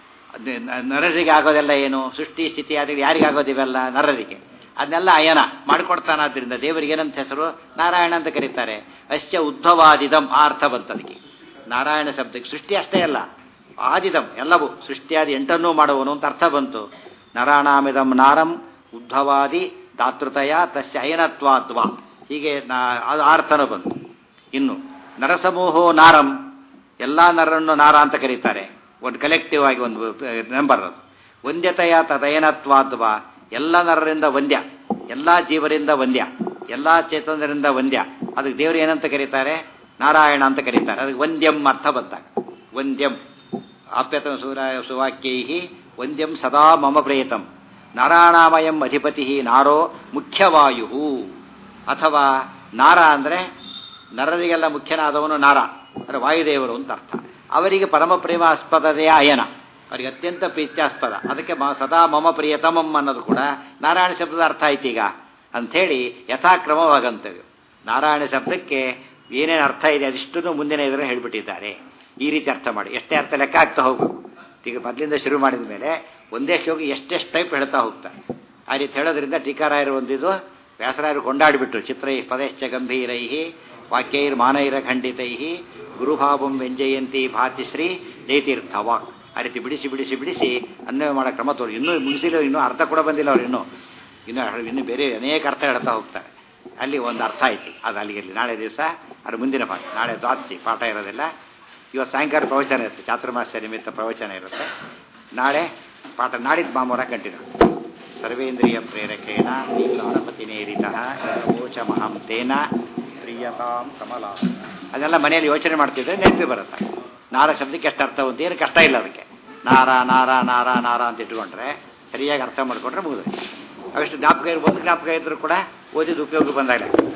ನರರಿಗೆ ಆಗೋದೆಲ್ಲ ಏನು? ಸೃಷ್ಟಿ ಸ್ಥಿತಿ ಆದ ಯಾರಿಗಾಗೋದಿವೆಲ್ಲ? ನರರಿಗೆ. ಅದನ್ನೆಲ್ಲ ಅಯನ ಮಾಡಿಕೊಡ್ತಾನಾದ್ರಿಂದ ದೇವರಿಗೆ ಏನಂತ ಹೆಸರು? ನಾರಾಯಣ ಅಂತ ಕರೀತಾರೆ. ಅಶ್ಚ ಉದ್ಧವಾದಿದಂ ಆ ಅರ್ಥ ಬಂತದಕ್ಕೆ. ನಾರಾಯಣ ಶಬ್ದಕ್ಕೆ ಸೃಷ್ಟಿ ಅಷ್ಟೇ ಅಲ್ಲ, ಆದಿದಂ ಎಲ್ಲವೂ ಸೃಷ್ಟಿಯಾದಿ ಎಂಟನ್ನೂ ಮಾಡುವನು ಅಂತ ಅರ್ಥ ಬಂತು. ನರಾಣಾಮಿದಂ ನಾರಂ ಉದ್ಧವಾದಿ ದಾತೃತಯ ತಸ್ಯ ಅಯನತ್ವಾದ್ವಾ. ಹೀಗೆ ನಾ ಅದು ಅರ್ಥನೂ ಬಂತು. ಇನ್ನು ನರಸಮೂಹೋ ನಾರಂ ಎಲ್ಲ ನರನ್ನು ನಾರ ಅಂತ ಕರೀತಾರೆ. ಒಂದು ಕಲೆಕ್ಟಿವ್ ಆಗಿ ಒಂದು ನಂಬರ್ ಅದು. ವಂದ್ಯತೆಯ ತದಯನತ್ವಾದ್ವಾ ಎಲ್ಲ ನರರಿಂದ ವಂದ್ಯ, ಎಲ್ಲ ಜೀವರಿಂದ ವಂದ್ಯ, ಎಲ್ಲ ಚೇತನರಿಂದ ವಂದ್ಯ. ಅದಕ್ಕೆ ದೇವರು ಏನಂತ ಕರೀತಾರೆ? ನಾರಾಯಣ ಅಂತ ಕರೀತಾರೆ. ಅದಕ್ಕೆ ವಂದ್ಯಂ ಅರ್ಥ ಬಂದಾಗ ವಂದ್ಯಂ ಆಪ್ಯತಮ ಸೂರಾಯ ಸುವಾಕ್ಯೈ ವಂದ್ಯಂ ಸದಾ ಮಮ ಪ್ರೇತಂ ನಾರಾಯಣಾಮಯಂ ಅಧಿಪತಿ ನಾರೋ ಮುಖ್ಯವಾಯು. ಅಥವಾ ನಾರ ಅಂದರೆ ನರರಿಗೆಲ್ಲ ಮುಖ್ಯನಾದವನು ನಾರ ಅಂದರೆ ವಾಯುದೇವರು ಅಂತ ಅರ್ಥ. ಅವರಿಗೆ ಪರಮ ಪ್ರೇಮಾಸ್ಪದತೆಯ ಅಯನ, ಅವರಿಗೆ ಅತ್ಯಂತ ಪ್ರೀತ್ಯಾಸ್ಪದ. ಅದಕ್ಕೆ ಸದಾ ಮಮ ಪ್ರಿಯತಮಂ ಅನ್ನೋದು ಕೂಡ ನಾರಾಯಣ ಶಬ್ದದ ಅರ್ಥ ಆಯ್ತು ಈಗ ಅಂಥೇಳಿ ಯಥಾಕ್ರಮವಾಗಂತವ್ಯ. ನಾರಾಯಣ ಶಬ್ದಕ್ಕೆ ಏನೇನು ಅರ್ಥ ಇದೆ ಅದಿಷ್ಟನ್ನು ಮುಂದಿನ ಇದನ್ನು ಹೇಳಿಬಿಟ್ಟಿದ್ದಾರೆ. ಈ ರೀತಿ ಅರ್ಥ ಮಾಡಿ ಎಷ್ಟೇ ಅರ್ಥ ಲೆಕ್ಕ ಆಗ್ತಾ ಹೋಗಬೇಕು. ಈಗ ಮೊದಲಿಂದ ಶುರು ಮಾಡಿದ ಮೇಲೆ ಒಂದೇ ಶ್ಲೋಕ ಎಷ್ಟೆಷ್ಟು ಟೈಪ್ ಹೇಳ್ತಾ ಹೋಗ್ತಾರೆ. ಆ ರೀತಿ ಹೇಳೋದ್ರಿಂದ ಟೀಕಾರಾಯರು ಒಂದಿದು ವ್ಯಾಸರಾಯರು ಕೊಂಡಾಡಿಬಿಟ್ರು. ಚಿತ್ರೈ ಪದಶ್ಚ ಗಂಭೀರೈ ವಾಕ್ಯೈರ್ ಮಾನೈರ ಖಂಡಿತೈ ಗುರುಭಾವಂ ವ್ಯಂಜಯಂತಿ ಭಾತಿಶ್ರೀ ಜಯತೀರ್ಥ ವಾಕ್. ಆ ರೀತಿ ಬಿಡಿಸಿ ಬಿಡಿಸಿ ಬಿಡಿಸಿ ಅನ್ವಯ ಮಾಡೋ ಕ್ರಮ ತೋರಿ. ಇನ್ನೂ ಮುಗಿಸಿಲ್ಲ, ಇನ್ನೂ ಅರ್ಥ ಕೂಡ ಬಂದಿಲ್ಲ ಅವ್ರು. ಇನ್ನೂ ಇನ್ನೂ ಇನ್ನೂ ಬೇರೆ ಅನೇಕ ಅರ್ಥ ಹೇಳ್ತಾ ಹೋಗ್ತಾರೆ. ಅಲ್ಲಿ ಒಂದು ಅರ್ಥ ಐತಿ, ಅದು ಅಲ್ಲಿಗಿರಲಿ. ನಾಳೆ ದಿವಸ ಅದು ಮುಂದಿನ ಪಾಠ. ನಾಳೆ ದ್ವಾದಶಿ ಪಾಠ ಇರೋದಿಲ್ಲ. ಇವತ್ತು ಸಾಯಂಕಾಲ ಪ್ರವಚನ ಇರುತ್ತೆ, ಚಾತುರ್ಮಾಸ್ಯ ನಿಮಿತ್ತ ಪ್ರವಚನ ಇರುತ್ತೆ. ನಾಳೆ ಪಾಠ, ನಾಡಿದ್ದು ಮಾಮೂರ ಕಂಟಿನ್ಯೂ. ಸರ್ವೇಂದ್ರಿಯ ಪ್ರೇರಕೇಣ ಗಣಪತಿ ನೇರಿತಃ ಯಥೋಚ ಮಹಂ ತೇನ ಪ್ರಿಯತಾಂ ಕಮಲ. ಅದೆಲ್ಲ ಮನೆಯಲ್ಲಿ ಯೋಚನೆ ಮಾಡ್ತಿದ್ರೆ ನೆನಪಿ ಬರುತ್ತೆ. ನಾರ ಶಬ್ದಕ್ಕೆ ಎಷ್ಟು ಅರ್ಥ ಅಂತ ಏನು ಕಷ್ಟ ಇಲ್ಲ. ಅದಕ್ಕೆ ನಾರ ನಾರ ನಾರ ನಾರ ಅಂತ ಇಟ್ಕೊಂಡ್ರೆ ಸರಿಯಾಗಿ ಅರ್ಥ ಮಾಡ್ಕೊಂಡ್ರೆ ಮುಗಿದು. ಅವೆಷ್ಟು ಜ್ಞಾಪಕ ಇರ್ಬೋದು. ಜ್ಞಾಪಕ ಇದ್ರೂ ಕೂಡ ಓದಿದ ಉಪಯೋಗ ಬಂದಾಗಲೇ